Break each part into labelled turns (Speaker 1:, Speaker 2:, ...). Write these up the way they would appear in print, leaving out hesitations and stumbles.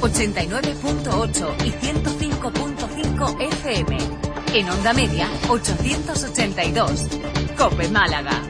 Speaker 1: 89.8 y 105.5 FM. En onda media, 882. COPE Málaga.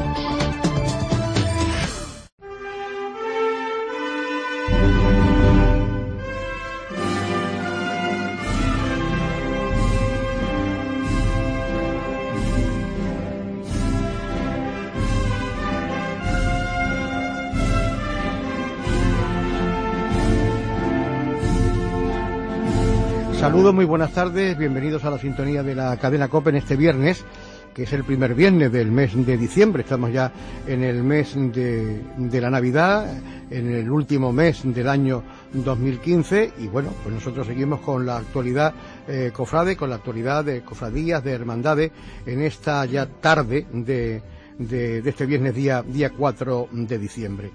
Speaker 2: Saludos, muy buenas tardes, bienvenidos a la sintonía de la cadena COPE en este viernes, que es el primer viernes del mes de diciembre. Estamos ya en el mes de la Navidad, en el último mes del año 2015, y bueno, pues nosotros seguimos con la actualidad cofrade, con la actualidad de cofradías, de hermandades, en esta ya tarde de este viernes día 4 de diciembre.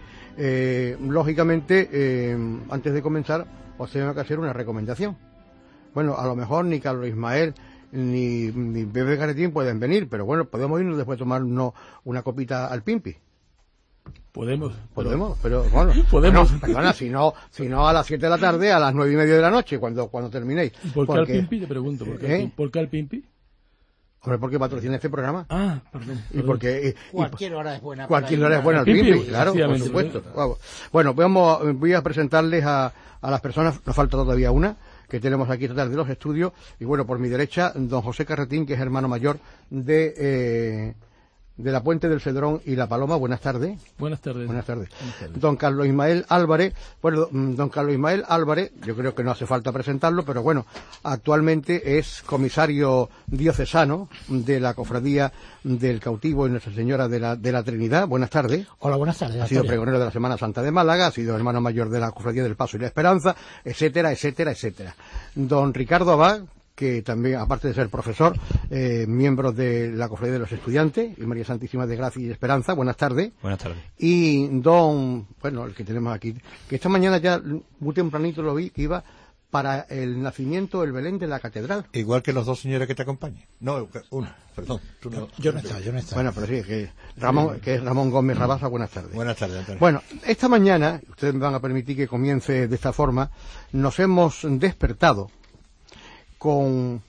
Speaker 2: Lógicamente, antes de comenzar, os tengo que hacer una recomendación. Bueno, a lo mejor ni Carlos Ismael ni Bebé Garetín pueden venir, pero bueno, podemos irnos después a tomar una copita al Pimpi.
Speaker 3: Podemos,
Speaker 2: pero bueno,
Speaker 3: podemos.
Speaker 2: No, perdona, si no a las 7 de la tarde, a las 9:30 de la noche, cuando terminéis.
Speaker 3: ¿Por qué al Pimpi? Te pregunto, ¿por qué al Pimpi?
Speaker 2: Hombre, porque patrocina este programa.
Speaker 3: Ah, perdón.
Speaker 2: Y porque
Speaker 4: cualquier hora es buena.
Speaker 2: Cualquier hora es buena al Pimpi, claro, por supuesto. Bueno, voy a presentarles a las personas, nos falta todavía una, que tenemos aquí detrás de los estudios, y bueno, por mi derecha, don José Carretín, que es hermano mayor de la Puente del Cedrón y la Paloma. Buenas tardes.
Speaker 3: Buenas tardes.
Speaker 2: Don Carlos Ismael Álvarez. Bueno, don Carlos Ismael Álvarez, yo creo que no hace falta presentarlo, pero bueno, actualmente es comisario diocesano de la Cofradía del Cautivo y Nuestra Señora de la Trinidad. Buenas tardes.
Speaker 4: Hola, buenas tardes.
Speaker 2: Ha sido pregonero de la Semana Santa de Málaga, ha sido hermano mayor de la Cofradía del Paso y la Esperanza, etcétera, etcétera, etcétera. Don Ricardo Abad, que también, aparte de ser profesor, miembro de la Cofradía de los Estudiantes y María Santísima de Gracia y Esperanza. Buenas tardes.
Speaker 5: Buenas tardes.
Speaker 2: Y el que tenemos aquí, que esta mañana ya muy tempranito lo vi, que iba para el nacimiento del Belén de la Catedral.
Speaker 5: Igual que los dos señores que te acompañan. No, uno, perdón. Tú no.
Speaker 4: Yo no estaba.
Speaker 2: Bueno, pero sí, que es Ramón Gómez Rabasa. Buenas tardes.
Speaker 5: Buenas tardes, Antonio.
Speaker 2: Bueno, esta mañana, ustedes me van a permitir que comience de esta forma, nos hemos despertado con...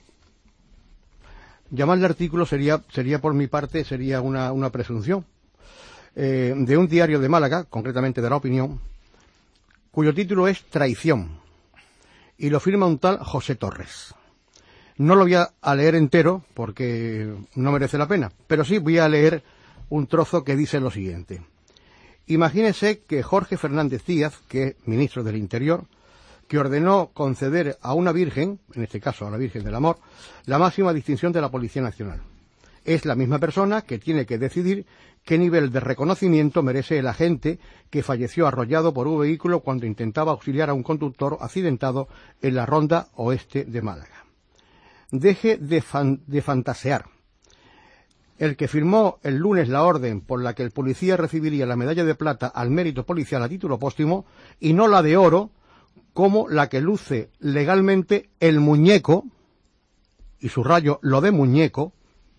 Speaker 2: Llamarle artículo sería por mi parte, sería una presunción, de un diario de Málaga, concretamente de La Opinión, cuyo título es Traición, y lo firma un tal José Torres. No lo voy a leer entero porque no merece la pena, pero sí voy a leer un trozo que dice lo siguiente. Imagínese que Jorge Fernández Díaz, que es ministro del Interior, que ordenó conceder a una virgen, en este caso a la Virgen del Amor, la máxima distinción de la Policía Nacional. Es la misma persona que tiene que decidir qué nivel de reconocimiento merece el agente que falleció arrollado por un vehículo cuando intentaba auxiliar a un conductor accidentado en la Ronda Oeste de Málaga. Deje de fantasear. El que firmó el lunes la orden por la que el policía recibiría la medalla de plata al mérito policial a título póstumo y no la de oro, como la que luce legalmente el muñeco, y subrayo lo de muñeco,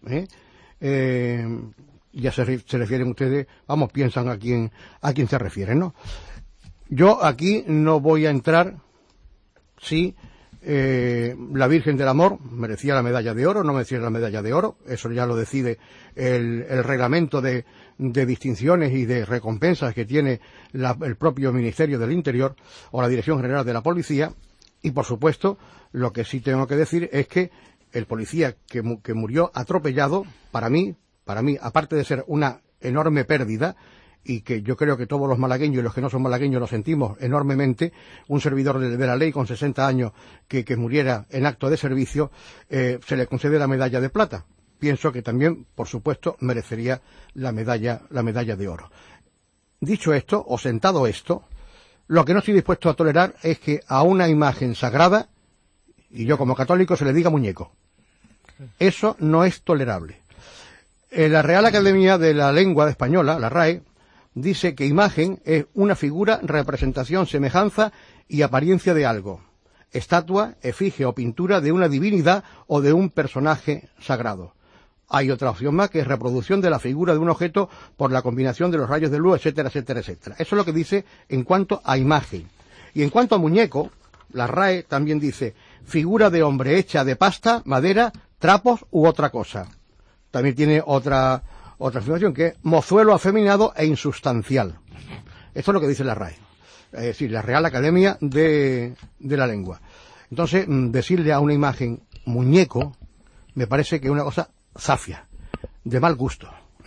Speaker 2: ya se refieren ustedes, piensan a quién se refieren, ¿no? Yo aquí no voy a entrar si la Virgen del Amor merecía la medalla de oro, no merecía la medalla de oro, eso ya lo decide el reglamento de distinciones y de recompensas que tiene el propio Ministerio del Interior o la Dirección General de la Policía. Y por supuesto, lo que sí tengo que decir es que el policía que murió atropellado, para mí, aparte de ser una enorme pérdida, y que yo creo que todos los malagueños y los que no son malagueños lo sentimos enormemente, un servidor de la ley con 60 años que muriera en acto de servicio, se le concede la medalla de plata. Pienso que también, por supuesto, merecería la medalla de oro. Dicho esto, o sentado esto, lo que no estoy dispuesto a tolerar es que a una imagen sagrada, y yo como católico, se le diga muñeco. Eso no es tolerable. La Real Academia de la Lengua Española, la RAE, dice que imagen es una figura, representación, semejanza y apariencia de algo. Estatua, efigie o pintura de una divinidad o de un personaje sagrado. Hay otra opción más, que es reproducción de la figura de un objeto por la combinación de los rayos de luz, etcétera, etcétera, etcétera. Eso es lo que dice en cuanto a imagen. Y en cuanto a muñeco, La RAE también dice figura de hombre hecha de pasta, madera, trapos u otra cosa. También tiene otra afirmación que es mozuelo afeminado e insustancial. Esto es lo que dice la RAE. Es decir, la Real Academia de la Lengua. Entonces, decirle a una imagen muñeco me parece que es una cosa zafia, de mal gusto.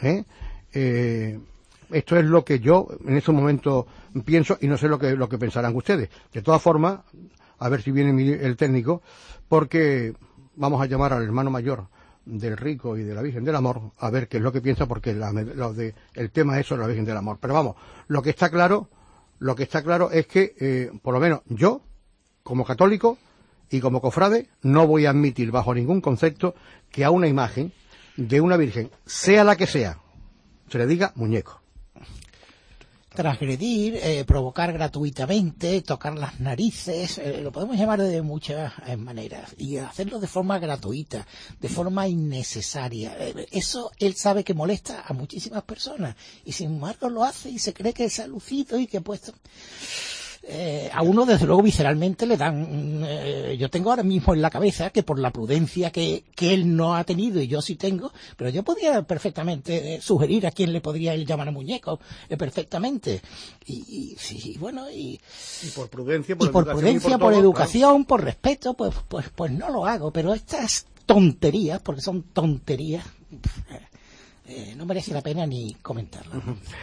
Speaker 2: Esto es lo que yo en estos momentos pienso y no sé lo que pensarán ustedes. De todas formas, a ver si viene el técnico, porque vamos a llamar al hermano mayor del Rico y de la Virgen del Amor a ver qué es lo que piensa, porque el tema es sobre la Virgen del Amor. Pero vamos, lo que está claro es que, por lo menos yo, como católico y como cofrade, no voy a admitir bajo ningún concepto que a una imagen de una Virgen, sea la que sea, se le diga muñeco.
Speaker 4: Transgredir, provocar gratuitamente, tocar las narices, lo podemos llamar de muchas maneras, y hacerlo de forma gratuita, de forma innecesaria. Eso él sabe que molesta a muchísimas personas, y sin embargo lo hace y se cree que se ha lucido y que ha puesto... a uno desde luego visceralmente le dan, yo tengo ahora mismo en la cabeza que por la prudencia que él no ha tenido y yo sí tengo, pero yo podría perfectamente sugerir a quién le podría él llamar a muñeco, perfectamente, y
Speaker 2: por prudencia,
Speaker 4: por educación, por respeto, pues no lo hago, pero estas tonterías, porque son tonterías, no merece la pena ni comentarlo.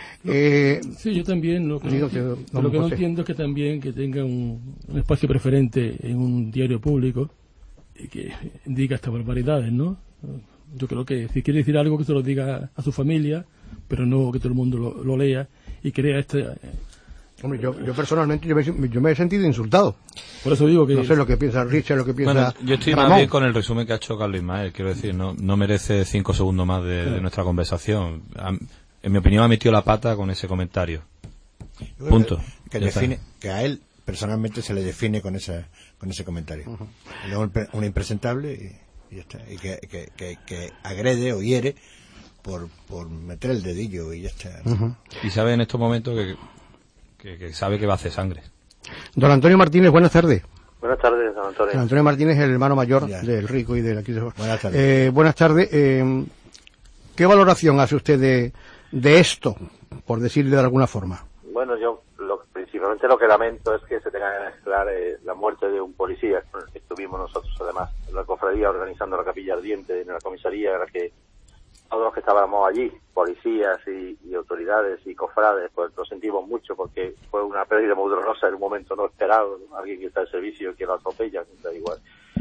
Speaker 3: Sí, yo también lo que no entiendo es que también que tenga un espacio preferente en un diario público y que diga estas barbaridades, ¿no? Yo creo que si quiere decir algo que se lo diga a su familia, pero no que todo el mundo lo lea y crea
Speaker 2: Hombre, yo personalmente yo me he sentido insultado.
Speaker 3: Por eso digo que...
Speaker 2: No sé lo que piensa Richard, lo que piensa
Speaker 6: yo estoy
Speaker 2: Ramón.
Speaker 6: más bien con el resumen que ha hecho Carlos Ismael. Quiero decir, no merece 5 segundos más de nuestra conversación. En mi opinión ha metido la pata con ese comentario. Punto.
Speaker 5: Que a él personalmente se le define con ese comentario. Un impresentable y ya está. Y que agrede o hiere por meter el dedillo y ya está.
Speaker 6: Y sabe en estos momentos que sabe que va a hacer sangre.
Speaker 2: Don Antonio Martínez, buenas tardes.
Speaker 7: Buenas tardes, don Antonio.
Speaker 2: Don Antonio Martínez es el hermano mayor del Rico y de la...
Speaker 5: Buenas tardes.
Speaker 2: Buenas tardes. ¿Qué valoración hace usted de esto, por decirle de alguna forma?
Speaker 7: Bueno, yo principalmente lo que lamento es que se tenga que mezclar la muerte de un policía, con el que estuvimos nosotros además en la cofradía organizando la capilla ardiente en la comisaría, en la que todos los que estábamos allí, policías y autoridades y cofrades, pues lo sentimos mucho porque fue una pérdida muy dolorosa en un momento no esperado, ¿no? Alguien que está en servicio y que lo atropella, da igual.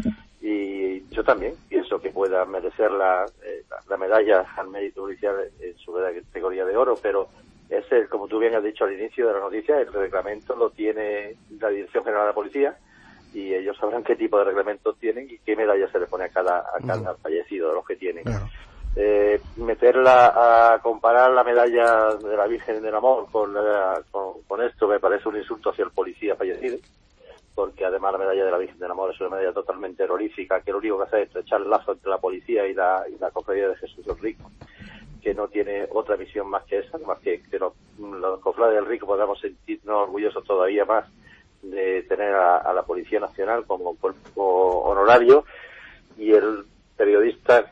Speaker 7: Y yo también pienso que pueda merecer la medalla al mérito policial en su categoría de oro, pero ese, como tú bien has dicho al inicio de la noticia, el reglamento lo tiene la Dirección General de la Policía y ellos sabrán qué tipo de reglamentos tienen y qué medalla se le pone a cada fallecido de los que tienen. Claro. Meterla a comparar la medalla de la Virgen del Amor con esto me parece un insulto hacia el policía fallecido, porque además la medalla de la Virgen del Amor es una medalla totalmente terrorífica, que lo único que hace es estrechar el lazo entre la policía y la cofradía de Jesús del Rico, que no tiene otra misión más que esa, más que los cofrades del Rico podamos sentirnos orgullosos todavía más de tener a la Policía Nacional como cuerpo honorario. Y el periodista,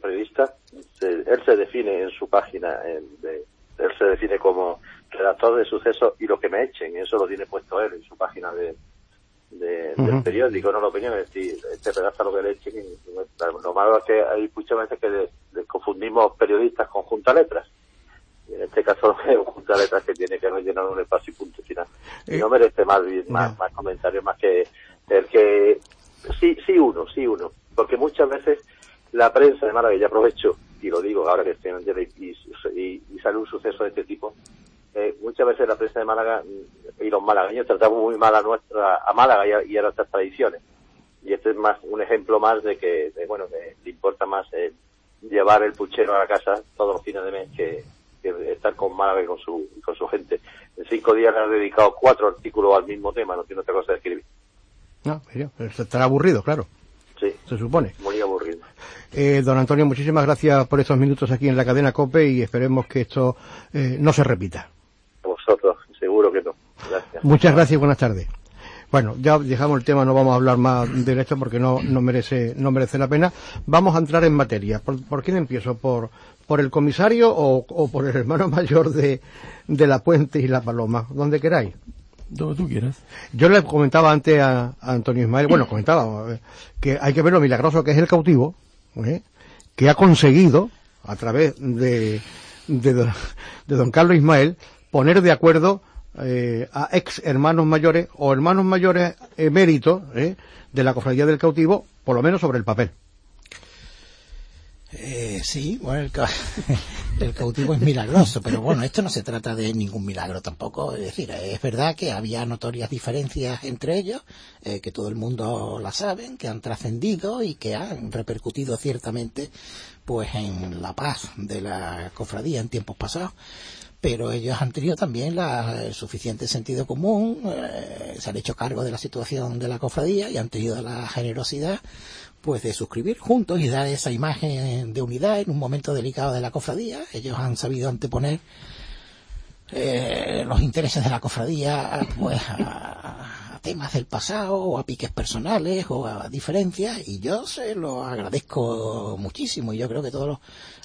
Speaker 7: él se define en su página, él se define como redactor de sucesos y lo que me echen, eso lo tiene puesto él en su página del periódico, no lo opinión, es decir, redacta lo que le echen. Lo malo es que hay muchas veces que confundimos periodistas con juntaletras. Y en este caso lo que es un juntaletras que tiene que rellenar un espacio y punto final. Y no merece más comentarios más que el que sí uno. Porque muchas veces la prensa de Málaga, y ya aprovecho y lo digo ahora que estoy en el y sale un suceso de este tipo, muchas veces la prensa de Málaga y los malagueños tratamos muy mal a Málaga y a nuestras tradiciones. Y este es más un ejemplo más de que le importa más llevar el puchero a la casa todos los fines de mes que estar con Málaga y con su gente. En 5 días le han dedicado 4 artículos al mismo tema, no tiene otra cosa de escribir.
Speaker 2: No, pero estará aburrido, claro.
Speaker 7: Sí,
Speaker 2: se supone.
Speaker 7: Muy aburrido.
Speaker 2: Don Antonio, muchísimas gracias por estos minutos aquí en la cadena COPE y esperemos que esto no se repita.
Speaker 7: Vosotros, seguro que no. Gracias.
Speaker 2: Muchas gracias y buenas tardes. Bueno, ya dejamos el tema, no vamos a hablar más de esto porque no merece la pena. Vamos a entrar en materia. ¿Por quién empiezo? ¿Por el comisario o por el hermano mayor de La Puente y La Paloma? Donde queráis.
Speaker 3: Donde tú quieras.
Speaker 2: Yo le comentaba antes a Antonio Ismael, que hay que ver lo milagroso que es el cautivo, que ha conseguido, a través de don Carlos Ismael, poner de acuerdo a ex hermanos mayores o hermanos mayores eméritos de la Cofradía del Cautivo, por lo menos sobre el papel.
Speaker 4: Sí, bueno, el cautivo es milagroso, pero bueno, esto no se trata de ningún milagro tampoco. Es decir, es verdad que había notorias diferencias entre ellos, que todo el mundo la saben, que han trascendido y que han repercutido ciertamente pues en la paz de la cofradía en tiempos pasados. Pero ellos han tenido también el suficiente sentido común, se han hecho cargo de la situación de la cofradía y han tenido la generosidad pues de suscribir juntos y dar esa imagen de unidad en un momento delicado de la cofradía. Ellos han sabido anteponer los intereses de la cofradía pues a temas del pasado o a piques personales o a diferencias, y yo se lo agradezco muchísimo. Y yo creo que todos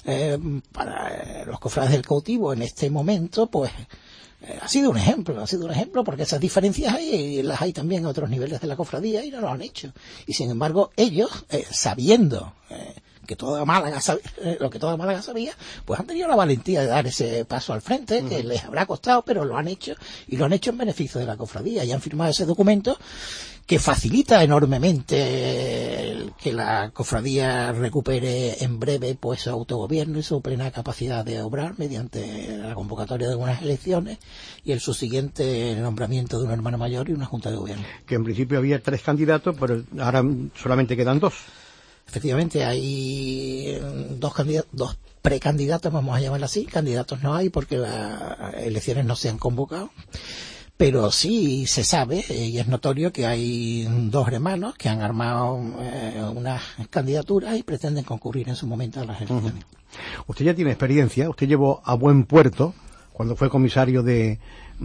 Speaker 4: para los cofrades del cautivo en este momento pues ha sido un ejemplo porque esas diferencias las hay también en otros niveles de la cofradía y no lo han hecho. Y sin embargo ellos, sabiendo que toda Málaga lo que toda Málaga sabía, pues han tenido la valentía de dar ese paso al frente, que les habrá costado, pero lo han hecho, y lo han hecho en beneficio de la cofradía, y han firmado ese documento que facilita enormemente que la cofradía recupere en breve pues su autogobierno y su plena capacidad de obrar mediante la convocatoria de unas elecciones y el subsiguiente nombramiento de un hermano mayor y una junta de gobierno.
Speaker 2: Que en principio había 3 candidatos, pero ahora solamente quedan 2.
Speaker 4: Efectivamente, hay dos precandidatos, vamos a llamarlo así. Candidatos no hay porque las elecciones no se han convocado. Pero sí se sabe y es notorio que hay 2 hermanos que han armado unas candidaturas y pretenden concurrir en su momento a las elecciones.
Speaker 2: Usted ya tiene experiencia, usted llevó a buen puerto, cuando fue comisario de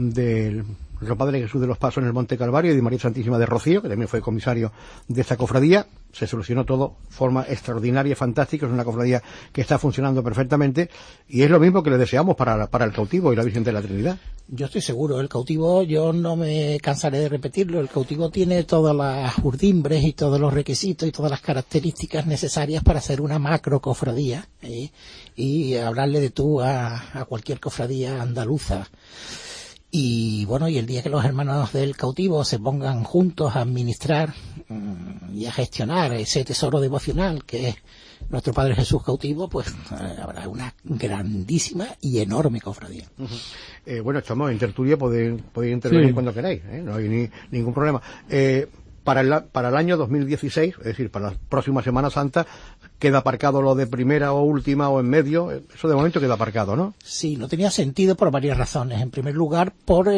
Speaker 2: los Padres Jesús de los Pasos en el Monte Calvario y de María Santísima de Rocío, que también fue comisario de esta cofradía. Se solucionó todo de forma extraordinaria y fantástica. Es una cofradía que está funcionando perfectamente y es lo mismo que le deseamos para el cautivo y la Virgen de la Trinidad.
Speaker 4: Yo estoy seguro, el cautivo, yo no me cansaré de repetirlo, el cautivo tiene todas las urdimbres y todos los requisitos y todas las características necesarias para ser una macro cofradía y hablarle de tú a cualquier cofradía andaluza. Y bueno, y el día que los hermanos del cautivo se pongan juntos a administrar y a gestionar ese tesoro devocional que es nuestro Padre Jesús cautivo, pues habrá una grandísima y enorme cofradía.
Speaker 2: Bueno, estamos en tertulia, podéis intervenir cuando queráis, no hay ningún problema. Para el año 2016, es decir, para la próxima Semana Santa, queda aparcado lo de primera o última o en medio. Eso de momento queda aparcado, ¿no?
Speaker 4: Sí, no tenía sentido por varias razones. En primer lugar,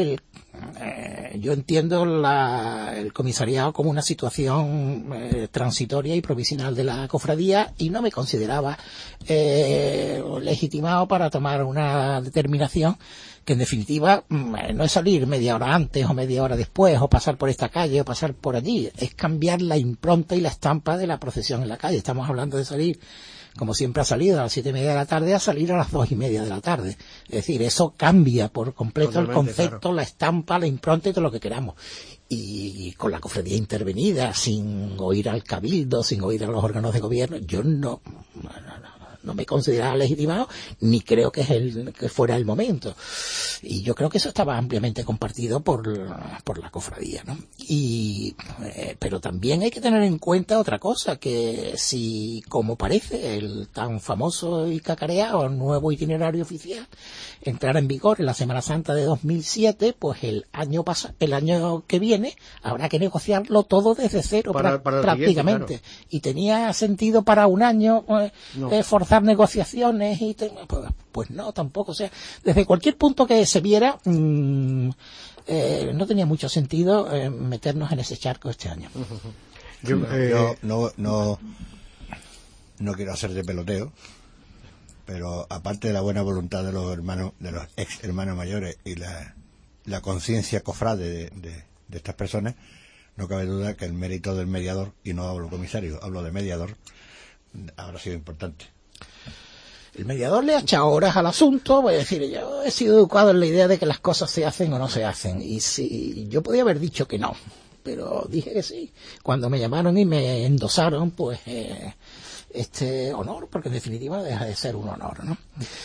Speaker 4: yo entiendo el comisariado como una situación transitoria y provisional de la cofradía y no me consideraba legitimado para tomar una determinación que en definitiva no es salir media hora antes o media hora después o pasar por esta calle o pasar por allí, es cambiar la impronta y la estampa de la procesión en la calle. Estamos hablando de salir, como siempre ha salido, a las 7:30 de la tarde, a salir a las 2:30 de la tarde. Es decir, eso cambia por completo totalmente, el concepto, claro. La estampa, la impronta y todo lo que queramos. Y con la cofradía intervenida, sin oír al cabildo, sin oír a los órganos de gobierno, yo no me consideraba legitimado, ni creo que fuera el momento. Y yo creo que eso estaba ampliamente compartido por la cofradía, ¿no? Pero también hay que tener en cuenta otra cosa, que si, como parece, el tan famoso y cacareado nuevo itinerario oficial entrara en vigor en la Semana Santa de 2007, pues el año que viene habrá que negociarlo todo desde cero para prácticamente. Siguiente, claro. Y tenía sentido para un año forzar negociaciones pues no, tampoco. O sea, desde cualquier punto que se viera no tenía mucho sentido meternos en ese charco este año.
Speaker 5: Yo no quiero hacer de peloteo, pero aparte de la buena voluntad de los ex hermanos mayores y la conciencia cofrade de estas personas, no cabe duda que el mérito del mediador, y no hablo comisario, hablo de mediador, habrá sido importante.
Speaker 4: El mediador le ha echado horas al asunto, voy a decir, yo he sido educado en la idea de que las cosas se hacen o no se hacen, y si yo podía haber dicho que no, pero dije que sí. Cuando me llamaron y me endosaron, pues este honor, porque en definitiva no deja de ser un honor, ¿no?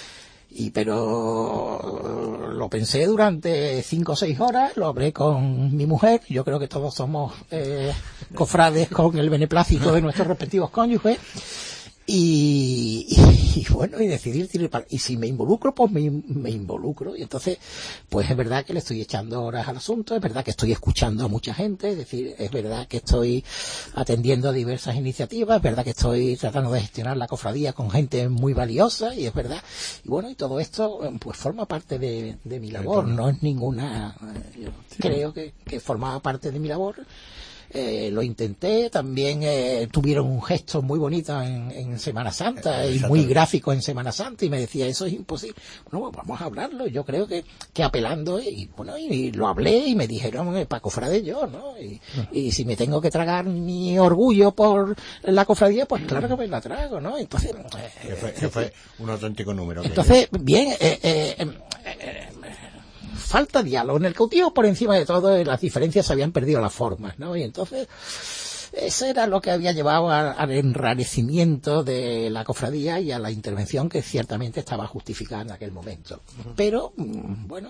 Speaker 4: Pero lo pensé durante 5 o 6 horas, lo hablé con mi mujer, yo creo que todos somos cofrades con el beneplácito de nuestros respectivos cónyuges, y bueno, y decidir, y si me involucro, pues me involucro, y entonces, pues es verdad que le estoy echando horas al asunto, es verdad que estoy escuchando a mucha gente, es decir, es verdad que estoy atendiendo a diversas iniciativas, es verdad que estoy tratando de gestionar la cofradía con gente muy valiosa, y es verdad, y bueno, y todo esto, pues forma parte de mi labor, no es ninguna, yo creo que formaba parte de mi labor. Lo intenté, también tuvieron un gesto muy bonito en Semana Santa y muy gráfico en Semana Santa, y me decía, eso es imposible. Bueno, pues vamos a hablarlo, yo creo que apelando, y bueno, y lo hablé y me dijeron, para cofrade yo, ¿no? Y si me tengo que tragar mi orgullo por la cofradía, pues claro que me la trago, ¿no? Entonces...
Speaker 5: que fue un auténtico número.
Speaker 4: Entonces, bien... falta diálogo. En el cautivo, por encima de todo, las diferencias habían perdido las formas, ¿no? Y entonces, eso era lo que había llevado al enrarecimiento de la cofradía y a la intervención que ciertamente estaba justificada en aquel momento. Pero, bueno,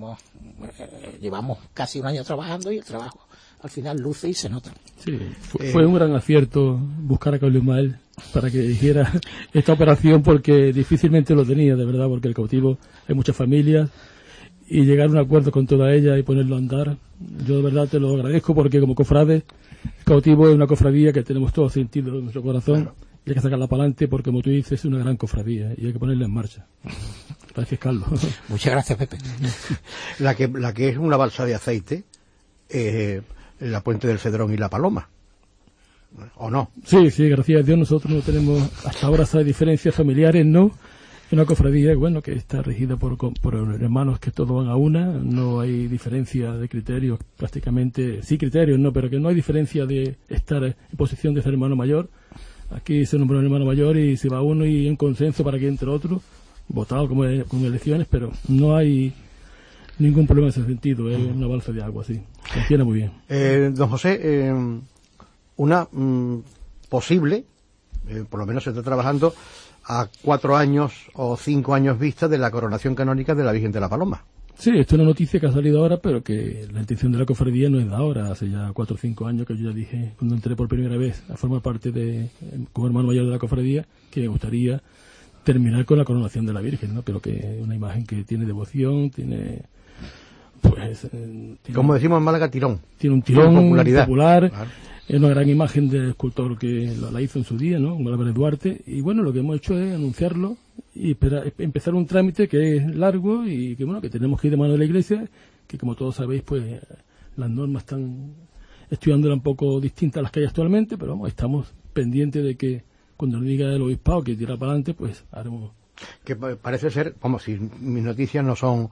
Speaker 4: llevamos casi un año trabajando y el trabajo al final luce y se nota.
Speaker 3: Sí, fue un gran acierto buscar a Carlos Ismael para que dijera esta operación, porque difícilmente lo tenía, de verdad, porque el cautivo hay muchas familias, y llegar a un acuerdo con toda ella y ponerlo a andar, yo de verdad te lo agradezco, porque como cofrade, el cautivo es una cofradía que tenemos todo sentido en nuestro corazón, claro, y hay que sacarla para adelante, porque como tú dices, es una gran cofradía y hay que ponerla en marcha. Gracias, Carlos.
Speaker 4: Muchas gracias, Pepe.
Speaker 2: La que es una balsa de aceite, la Puente del Cedrón y la Paloma, ¿o no?
Speaker 3: Sí, gracias a Dios nosotros no tenemos hasta ahora esas diferencias familiares, ¿no? Una cofradía, bueno, que está regida por hermanos que todos van a una, no hay diferencia de criterios prácticamente, sí criterios, no, pero que no hay diferencia de estar en posición de ser hermano mayor. Aquí se nombra un hermano mayor y se va uno y en consenso para que entre otro, votado como elecciones, pero no hay ningún problema en ese sentido, es una balsa de agua, sí, funciona muy bien.
Speaker 2: Don José, una posible, por lo menos se está trabajando a 4 años o 5 años vista de la coronación canónica de la Virgen de la Paloma.
Speaker 3: Sí, esto es una noticia que ha salido ahora, pero que la intención de la cofradía no es de ahora, hace ya 4 o 5 años que yo ya dije, cuando entré por primera vez a formar parte como hermano mayor de la cofradía, que me gustaría terminar con la coronación de la Virgen, ¿no? Pero que es una imagen que tiene devoción, tiene... pues
Speaker 2: como decimos en Málaga, tirón.
Speaker 3: Tiene un tirón
Speaker 2: popularidad.
Speaker 3: Popular.
Speaker 2: Claro.
Speaker 3: Es una gran imagen del escultor que la hizo en su día, ¿no? Álvarez Duarte. Y bueno, lo que hemos hecho es anunciarlo y empezar un trámite que es largo y que bueno, que tenemos que ir de mano de la Iglesia, que como todos sabéis, pues las normas están estudiándola un poco distintas a las que hay actualmente, pero vamos, estamos pendientes de que cuando nos diga el obispado que tira para adelante, pues haremos.
Speaker 2: Que parece ser, como si mis noticias no son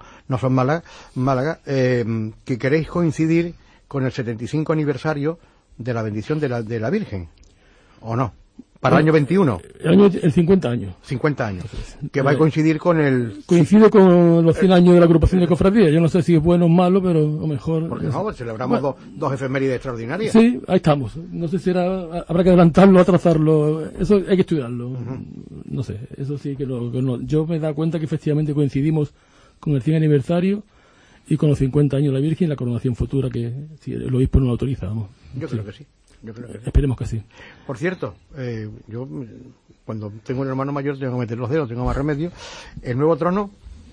Speaker 2: Málaga, que queréis coincidir con el 75 aniversario de la bendición de la Virgen, ¿o no? Para el año 21.
Speaker 3: El 50 años.
Speaker 2: 50 años. Que va a coincidir con el...
Speaker 3: Coincide con los 100 años de la agrupación de cofradías. Yo no sé si es bueno o malo, pero a lo mejor...
Speaker 2: Porque no, celebramos dos efemérides extraordinarias.
Speaker 3: Sí, ahí estamos. No sé si habrá que adelantarlo, atrasarlo. Eso hay que estudiarlo. No sé, eso sí que no. Yo me he dado cuenta que efectivamente coincidimos con el 100 aniversario y con los 50 años de la Virgen y la coronación futura, que si el obispo no lo autoriza, vamos.
Speaker 2: Yo creo que sí.
Speaker 3: Esperemos que sí.
Speaker 2: Por cierto, yo cuando tengo un hermano mayor tengo que meter los dedos, tengo más remedio. El nuevo trono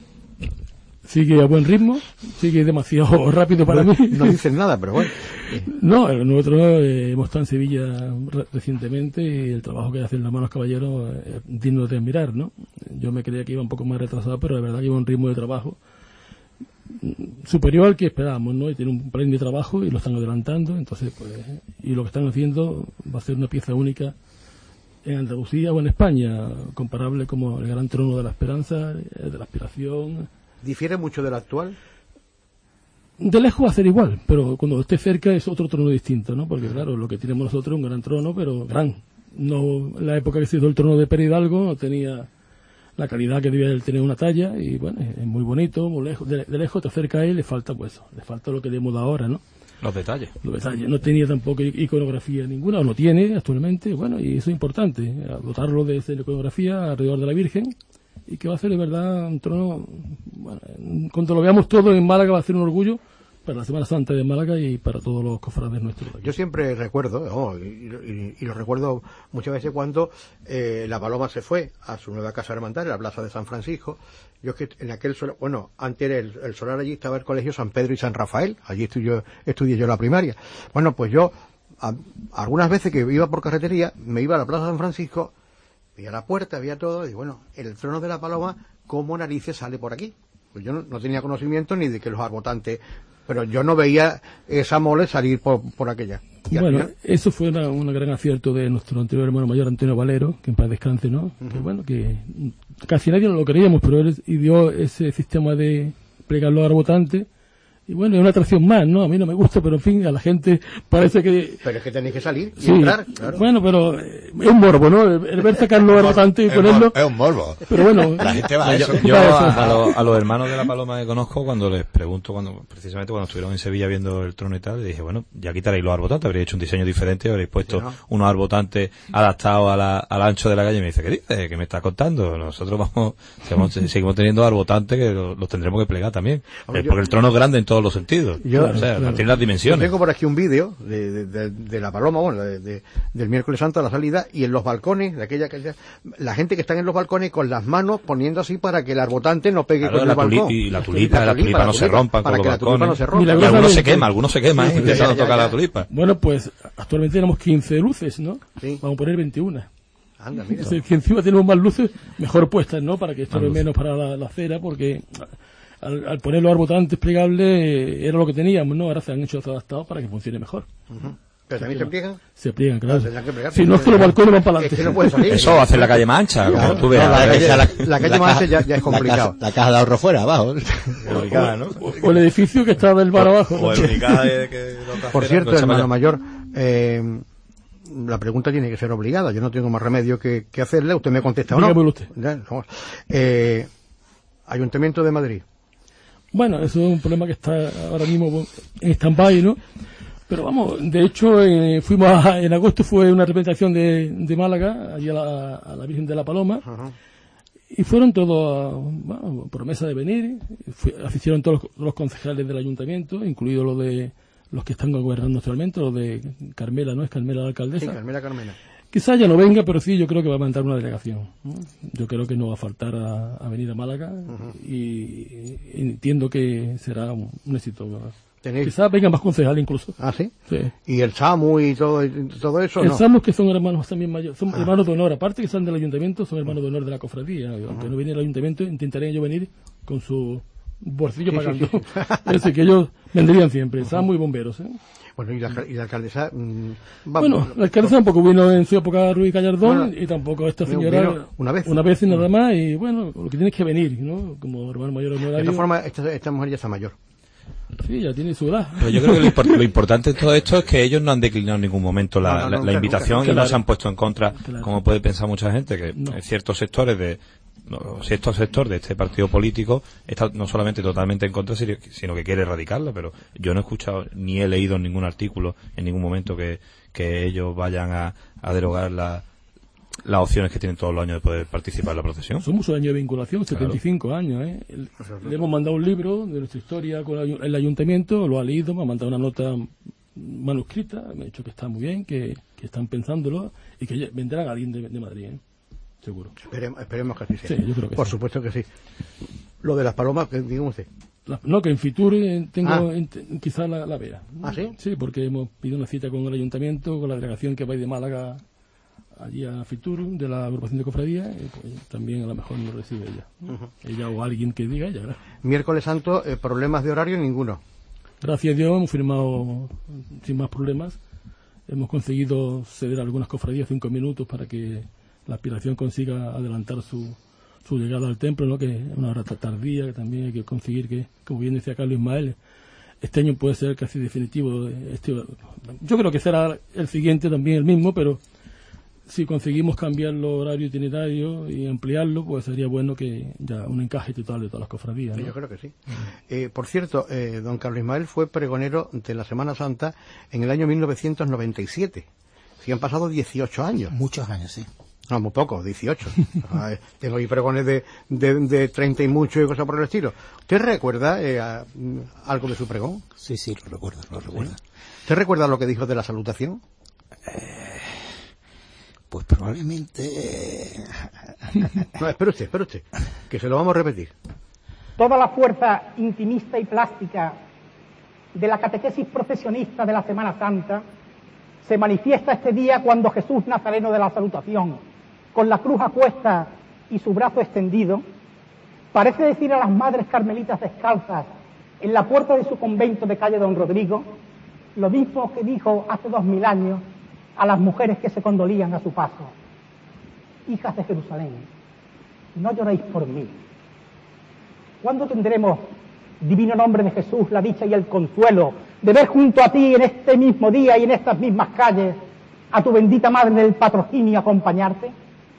Speaker 3: sigue a buen ritmo, sigue demasiado rápido para mí.
Speaker 2: No dicen nada, pero bueno.
Speaker 3: No, el nuevo trono hemos estado en Sevilla recientemente y el trabajo que hacen los hermanos caballeros es digno de admirar, ¿no? Yo me creía que iba un poco más retrasado, pero la verdad que iba a un ritmo de trabajo superior al que esperábamos, ¿no? Y tiene un plan de trabajo y lo están adelantando, entonces pues, y lo que están haciendo va a ser una pieza única en Andalucía o en España, comparable como el gran trono de la esperanza, de la aspiración.
Speaker 2: ¿Difiere mucho del actual?
Speaker 3: De lejos va a ser igual, pero cuando esté cerca es otro trono distinto, ¿no? Porque claro, lo que tenemos nosotros es un gran trono, pero gran. No, la época que se hizo el trono de Pere Hidalgo no tenía la calidad que debía tener una talla, y bueno, es muy bonito, muy lejos, de lejos te acerca a él, le falta lo que le hemos dado ahora, ¿no?
Speaker 6: Los detalles.
Speaker 3: No tenía tampoco iconografía ninguna, o no tiene actualmente, bueno, y eso es importante, dotarlo de iconografía alrededor de la Virgen, y que va a ser de verdad un trono, bueno, cuando lo veamos todo en Málaga va a ser un orgullo para la Semana Santa de Málaga y para todos los cofrades nuestros.
Speaker 2: Yo siempre recuerdo, y lo recuerdo muchas veces cuando la Paloma se fue a su nueva casa hermandad en la plaza de San Francisco. Yo es que en aquel solar, antes el solar allí estaba el colegio San Pedro y San Rafael, allí estudié yo la primaria. Bueno, pues yo, algunas veces que iba por carretería, me iba a la plaza de San Francisco, veía la puerta, veía todo, y bueno, el trono de la Paloma, ¿cómo narices sale por aquí? Pues yo no tenía conocimiento ni de que los arbotantes, pero yo no veía esa mole salir por aquella.
Speaker 3: Bueno, eso fue un gran acierto de nuestro anterior hermano mayor, Antonio Valero, que en paz descanse, ¿no? Uh-huh. Que bueno, que casi nadie lo creíamos, pero él ideó ese sistema de plegar los arbotantes. Y bueno, es una atracción más, ¿no? A mí no me gusta, pero en fin, a la gente parece que...
Speaker 2: Pero es que tenéis que salir y entrar, claro.
Speaker 3: Bueno, pero es un morbo, ¿no? El ver sacar los arbotantes y ponerlo...
Speaker 5: Es un morbo.
Speaker 3: Pero bueno...
Speaker 5: La gente va a eso.
Speaker 6: Yo a los hermanos de la Paloma que conozco, cuando les pregunto, precisamente cuando estuvieron en Sevilla viendo el trono y tal, le dije, bueno, ya quitaréis los arbotantes, habréis hecho un diseño diferente, habréis puesto unos arbotantes adaptados al ancho de la calle. Y me dice, ¿qué dices? ¿Qué me estás contando? Nosotros seguimos teniendo arbotantes que los tendremos que plegar también. Porque el trono es grande en todos los sentidos. Tiene las dimensiones.
Speaker 2: Yo tengo por aquí un vídeo de la Paloma, del miércoles santo a la salida, y en los balcones, la gente que está en los balcones con las manos poniendo así para que el arbotante no pegue con el balcón.
Speaker 6: Y la tulipa no se rompan con los balcones. Y algunos se queman intentando tocar la tulipa.
Speaker 3: Bueno, pues actualmente tenemos 15 luces, ¿no? Sí. Vamos a poner 21.
Speaker 2: Anda, mira.
Speaker 3: Es decir, que encima tenemos más luces, mejor puestas, ¿no? Para que esto no menos para la acera, porque... Al poner los arbotantes plegables era lo que teníamos, ¿no? Ahora se han hecho adaptados para que funcione mejor.
Speaker 2: Uh-huh. ¿Pero también se pliegan?
Speaker 3: Se pliegan, claro. Si no es que los balcones van para adelante.
Speaker 2: Es que no puede salir.
Speaker 6: Eso hace la calle más ancha, como tú veas.
Speaker 2: La calle más ancha ya es complicado.
Speaker 5: La caja de ahorro fuera, abajo.
Speaker 3: O el edificio que está del bar abajo.
Speaker 6: O el unicaje que...
Speaker 2: Por cierto, hermano mayor, la pregunta tiene que ser obligada. Yo no tengo más remedio que hacerle. Usted me contesta o no.
Speaker 3: Dígamelo usted.
Speaker 2: Ayuntamiento de Madrid.
Speaker 3: Bueno, eso es un problema que está ahora mismo en stand-by, ¿no? Pero vamos, de hecho, en agosto fue una representación de Málaga, allí a la Virgen de la Paloma, uh-huh. Y fueron todos, promesa de venir, asistieron todos los concejales del ayuntamiento, incluidos los que están gobernando actualmente, los de Carmela, ¿no? Es Carmela la alcaldesa.
Speaker 2: Sí, Carmela.
Speaker 3: Quizá ya no venga, pero sí, yo creo que va a mandar una delegación, ¿no? Yo creo que no va a faltar a venir a Málaga, uh-huh. Y entiendo que será un éxito. Quizás vengan más concejales incluso.
Speaker 2: ¿Ah, sí?
Speaker 3: Sí.
Speaker 2: ¿Y el SAMU y todo eso?
Speaker 3: El SAMU, que son hermanos también mayores, son hermanos de honor, aparte que son del ayuntamiento, son hermanos de honor de la cofradía. Aunque no viene el ayuntamiento, intentaré yo venir con su bolsillo pagando. Sí. Es decir, que ellos vendrían siempre, SAMU y bomberos, ¿eh?
Speaker 2: Bueno, y la alcaldesa...
Speaker 3: Bueno, la alcaldesa tampoco vino en su época Ruiz Gallardón, y tampoco esta señora...
Speaker 2: Una vez
Speaker 3: y nada más, y bueno, lo que tiene es que venir, ¿no? Como hermano mayor honorario.
Speaker 2: De todas formas, esta mujer ya está mayor.
Speaker 3: Sí, ya tiene su edad.
Speaker 6: Pero yo creo que lo importante de todo esto es que ellos no han declinado en ningún momento la invitación, nunca. Y no se han puesto en contra, como puede pensar mucha gente, que ciertos sectores de este partido político está no solamente totalmente en contra, sino que quiere erradicarla. Pero yo no he escuchado ni he leído en ningún artículo en ningún momento que ellos vayan a derogar las opciones que tienen todos los años de poder participar en la procesión.
Speaker 3: Son muchos años de vinculación, 75 años, ¿eh? Le hemos mandado un libro de nuestra historia con el ayuntamiento, lo ha leído, me ha mandado una nota manuscrita, me ha dicho que está muy bien, que están pensándolo y que vendrá alguien de Madrid, ¿eh? Seguro.
Speaker 2: Esperemos que así sea.
Speaker 3: Sí, yo creo que
Speaker 2: Por supuesto que sí. Lo de las palomas, que digamos usted.
Speaker 3: No, que en Fitur tengo quizás la vea.
Speaker 2: ¿Ah, sí?
Speaker 3: Sí, porque hemos pedido una cita con el ayuntamiento, con la delegación que va de Málaga allí a Fitur, de la agrupación de cofradía, y pues también a lo mejor nos recibe ella. Uh-huh. Ella o alguien que diga ella, ¿verdad?
Speaker 2: Miércoles Santo, problemas de horario ninguno.
Speaker 3: Gracias a Dios hemos firmado sin más problemas. Hemos conseguido ceder a algunas cofradías 5 minutos para que la aspiración consiga adelantar su llegada al templo, ¿no? Que es una hora tardía, que también hay que conseguir que, como bien decía Carlos Ismael, este año puede ser casi definitivo. Yo creo que será el siguiente también el mismo, pero si conseguimos cambiar el horario itinerario y ampliarlo, pues sería bueno que ya un encaje total de todas las cofradías, ¿no?
Speaker 2: Yo creo que sí. Por cierto, don Carlos Ismael fue pregonero de la Semana Santa en el año 1997. Sí, han pasado 18 años.
Speaker 4: Muchos años, sí.
Speaker 2: No, muy pocos, 18. Tengo ahí pregones de 30 y mucho y cosas por el estilo. ¿Usted recuerda algo de su pregón?
Speaker 4: Sí, lo recuerdo.
Speaker 2: ¿Usted recuerda lo que dijo de la salutación?
Speaker 4: Pues probablemente...
Speaker 2: No, espere usted, que se lo vamos a repetir.
Speaker 8: Toda la fuerza intimista y plástica de la catequesis procesionista de la Semana Santa se manifiesta este día cuando Jesús Nazareno de la Salutación, con la cruz a cuesta y su brazo extendido, parece decir a las madres carmelitas descalzas en la puerta de su convento de calle Don Rodrigo lo mismo que dijo hace 2000 años a las mujeres que se condolían a su paso: hijas de Jerusalén, no lloréis por mí. ¿Cuándo tendremos, divino nombre de Jesús, la dicha y el consuelo de ver junto a ti en este mismo día y en estas mismas calles a tu bendita Madre del Patrocinio acompañarte?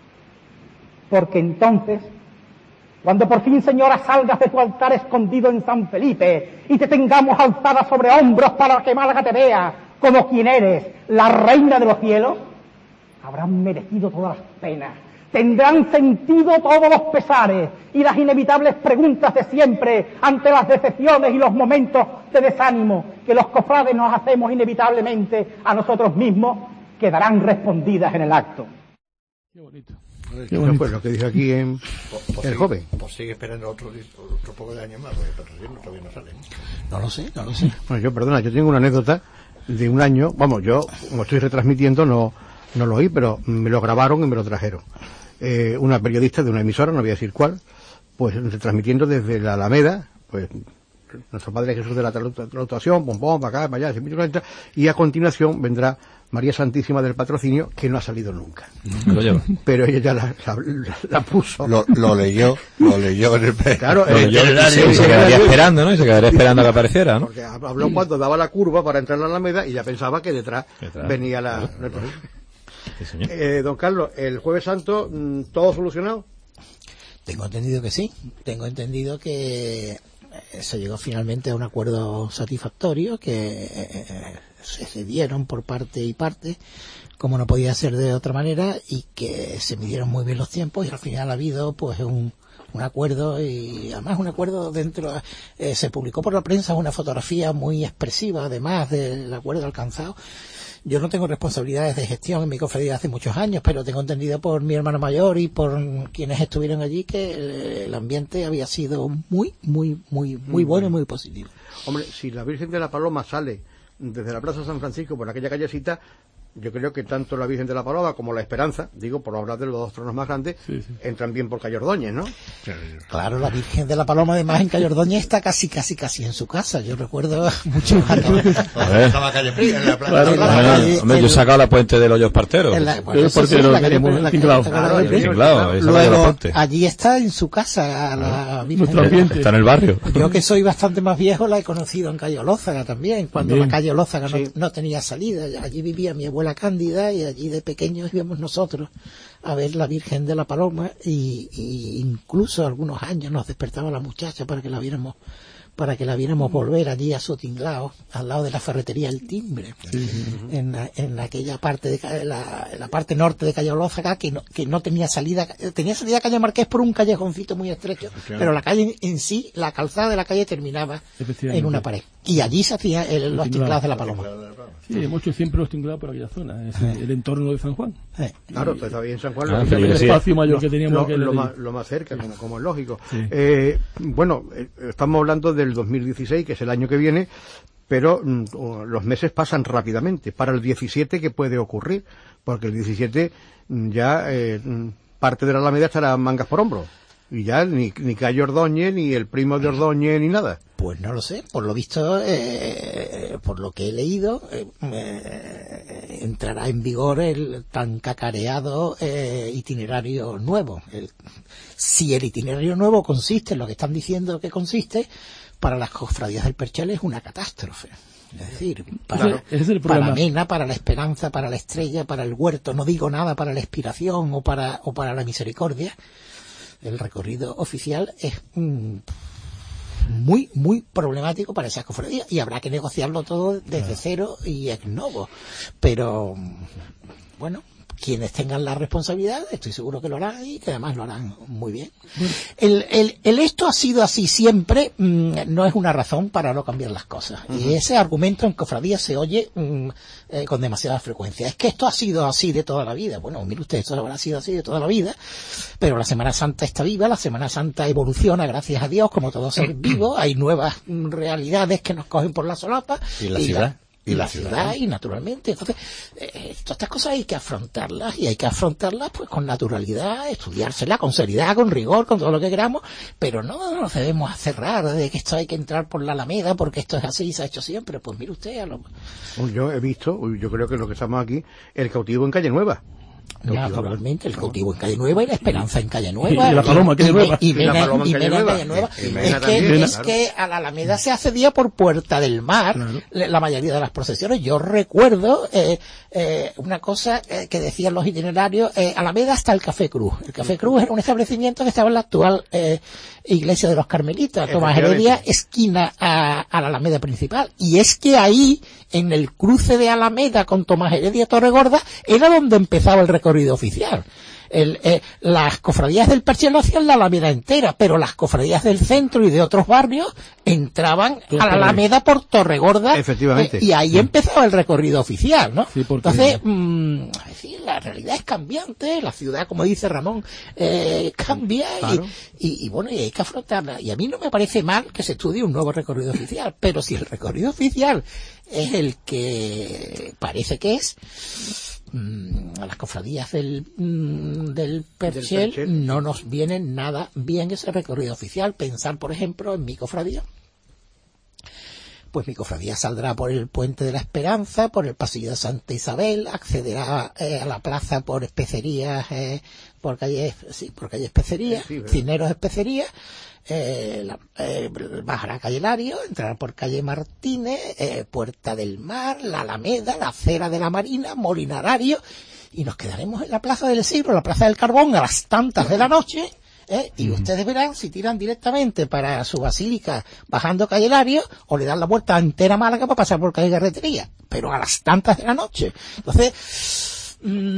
Speaker 8: Porque entonces, cuando por fin, Señora, salgas de tu altar escondido en San Felipe y te tengamos alzada sobre hombros para que Málaga te vea como quien eres, la reina de los cielos, habrán merecido todas las penas, tendrán sentido todos los pesares y las inevitables preguntas de siempre ante las decepciones y los momentos de desánimo que los cofrades nos hacemos inevitablemente a nosotros mismos, quedarán respondidas en el acto.
Speaker 3: Qué bonito.
Speaker 2: Eso fue lo que dijo aquí el joven.
Speaker 5: Pues sigue esperando otro poco de años más, porque todavía no sale.
Speaker 4: No lo sé.
Speaker 2: Bueno, yo tengo una anécdota de un año. Vamos, yo, como estoy retransmitiendo, no lo oí, pero me lo grabaron y me lo trajeron. Una periodista de una emisora, no voy a decir cuál, pues retransmitiendo desde la Alameda, pues nuestro Padre Jesús de la Salutación, pom, para acá, para allá, y a continuación vendrá María Santísima del Patrocinio, que no ha salido nunca. Pero ella ya la puso.
Speaker 5: Lo leyó en el...
Speaker 2: Claro,
Speaker 6: se quedaría esperando, ¿no? Y se quedaría esperando a que apareciera, ¿no?
Speaker 2: Porque habló cuando daba la curva para entrar a la Alameda y ya pensaba que detrás venía la... Sí, señor. Don Carlos, el Jueves Santo, ¿todo solucionado?
Speaker 4: Tengo entendido que sí. Tengo entendido que se llegó finalmente a un acuerdo satisfactorio, que se cedieron por parte y parte, como no podía ser de otra manera, y que se midieron muy bien los tiempos, y al final ha habido pues un acuerdo, y además un acuerdo dentro, se publicó por la prensa una fotografía muy expresiva además del acuerdo alcanzado. Yo no tengo responsabilidades de gestión en mi cofradía hace muchos años, pero tengo entendido por mi hermano mayor y por quienes estuvieron allí que el ambiente había sido muy bueno y muy positivo.
Speaker 2: Hombre, si la Virgen de la Paloma sale desde la Plaza San Francisco por aquella callecita, yo creo que tanto la Virgen de la Paloma como la Esperanza, digo, por hablar de los dos tronos más grandes, entran bien por Calle Ordóñez, ¿no?
Speaker 4: Claro, la Virgen de la Paloma además en Calle Ordóñez está casi en su casa. Yo recuerdo muchos años.
Speaker 5: Estaba Calle Fría en la plaza.
Speaker 6: Hombre, yo he sacado la puente de los Hoyos Parteros.
Speaker 4: Luego, allí está en su casa la Virgen.
Speaker 6: Está en el barrio.
Speaker 4: Yo, que soy bastante más viejo, la he conocido en Calle Olózaga también, cuando la Calle Olózaga no tenía salida. Allí vivía mi abuela Cándida y allí de pequeños íbamos nosotros a ver la Virgen de la Paloma, y incluso algunos años nos despertaba la muchacha para que la viéramos volver allí a su tinglao, al lado de la ferretería El Timbre, en aquella parte de la parte norte de Calle Olózaga, que no tenía salida a Calle Marqués por un callejoncito muy estrecho, pero la calle en sí, la calzada de la calle terminaba en una pared, y allí se hacían los tinglados de la Paloma.
Speaker 3: Sí, muchos siempre los tinglados por aquella zona, el entorno de San Juan.
Speaker 2: Claro, pues estaba bien San Juan,
Speaker 3: el espacio mayor que teníamos
Speaker 2: lo más cerca, como es lógico. Bueno, estamos hablando del 2016, que es el año que viene, pero los meses pasan rápidamente. Para el 17, ¿qué puede ocurrir? Porque el 17 ya parte de la Alameda estará mangas por hombro, y ya ni Calle Ordóñez, ni el primo de Ordóñez, ni nada.
Speaker 4: Pues no lo sé, por lo visto, por lo que he leído, entrará en vigor el tan cacareado itinerario nuevo. Si el itinerario nuevo consiste en lo que están diciendo que consiste, para las cofradías del Perchel es una catástrofe. Es decir, para Mena, para la Esperanza, para la Estrella, para el Huerto, no digo nada para la Expiración o para la Misericordia, el recorrido oficial es muy, muy problemático para esas cofradías, y habrá que negociarlo todo desde cero y ex novo. Pero, bueno, quienes tengan la responsabilidad, estoy seguro que lo harán, y que además lo harán muy bien. El esto ha sido así siempre no es una razón para no cambiar las cosas. Y ese argumento en cofradías se oye con demasiada frecuencia. Es que esto ha sido así de toda la vida. Bueno, mire usted, esto habrá sido así de toda la vida, pero la Semana Santa está viva, la Semana Santa evoluciona, gracias a Dios, como todo ser vivo. Hay nuevas realidades que nos cogen por la solapa.
Speaker 5: ¿Y la ciudad?
Speaker 4: Y la ciudad, y naturalmente. Entonces, todas estas cosas hay que afrontarlas, y hay que afrontarlas pues con naturalidad, estudiárselas con seriedad, con rigor, con todo lo que queramos, pero no nos debemos cerrar de que esto hay que entrar por la Alameda porque esto es así y se ha hecho siempre. Pues mire usted,
Speaker 2: yo he visto, yo creo que lo que estamos aquí, el cautivo en Calle Nueva.
Speaker 4: Naturalmente, el cautivo en Calle Nueva y la Esperanza en Calle Nueva.
Speaker 3: Y la Paloma en Calle Nueva.
Speaker 4: Y Mena en Calle Nueva. Es que a la Alameda se accedía por Puerta del Mar, la mayoría de las procesiones. Yo recuerdo una cosa que decían los itinerarios, Alameda hasta el Café Cruz. El Café Cruz era un establecimiento que estaba en la actual iglesia de los Carmelitas, Tomás Heredia, esquina a la Alameda principal. Y es que ahí, en el cruce de Alameda con Tomás Heredia Torregorda, era donde empezaba el recorrido oficial. Las cofradías del Perchel lo hacían la Alameda entera, pero las cofradías del centro y de otros barrios entraban a la Alameda por Torregorda.
Speaker 2: Efectivamente.
Speaker 4: Y ahí empezaba el recorrido oficial, ¿no? Sí, entonces, es decir, la realidad es cambiante, la ciudad, como dice Ramón, cambia, claro. y bueno, y hay que afrontarla. Y a mí no me parece mal que se estudie un nuevo recorrido oficial, pero si el recorrido oficial es el que parece que es, a las cofradías del Perchel no nos viene nada bien ese recorrido oficial. Pensar, por ejemplo, en mi cofradía. Pues mi cofradía saldrá por el Puente de la Esperanza, por el Pasillo de Santa Isabel, accederá a la plaza por Especerías, por calle Especerías, Cineros Especerías, bajará a calle Lario, entrará por calle Martínez, Puerta del Mar, la Alameda, la Acera de la Marina, Molinarario, y nos quedaremos en la Plaza del Siglo, la Plaza del Carbón, a las tantas de la noche. Y ustedes verán si tiran directamente para su basílica bajando calle Lario, o le dan la vuelta entera a Málaga para pasar por calle Carretería, pero a las tantas de la noche. Entonces,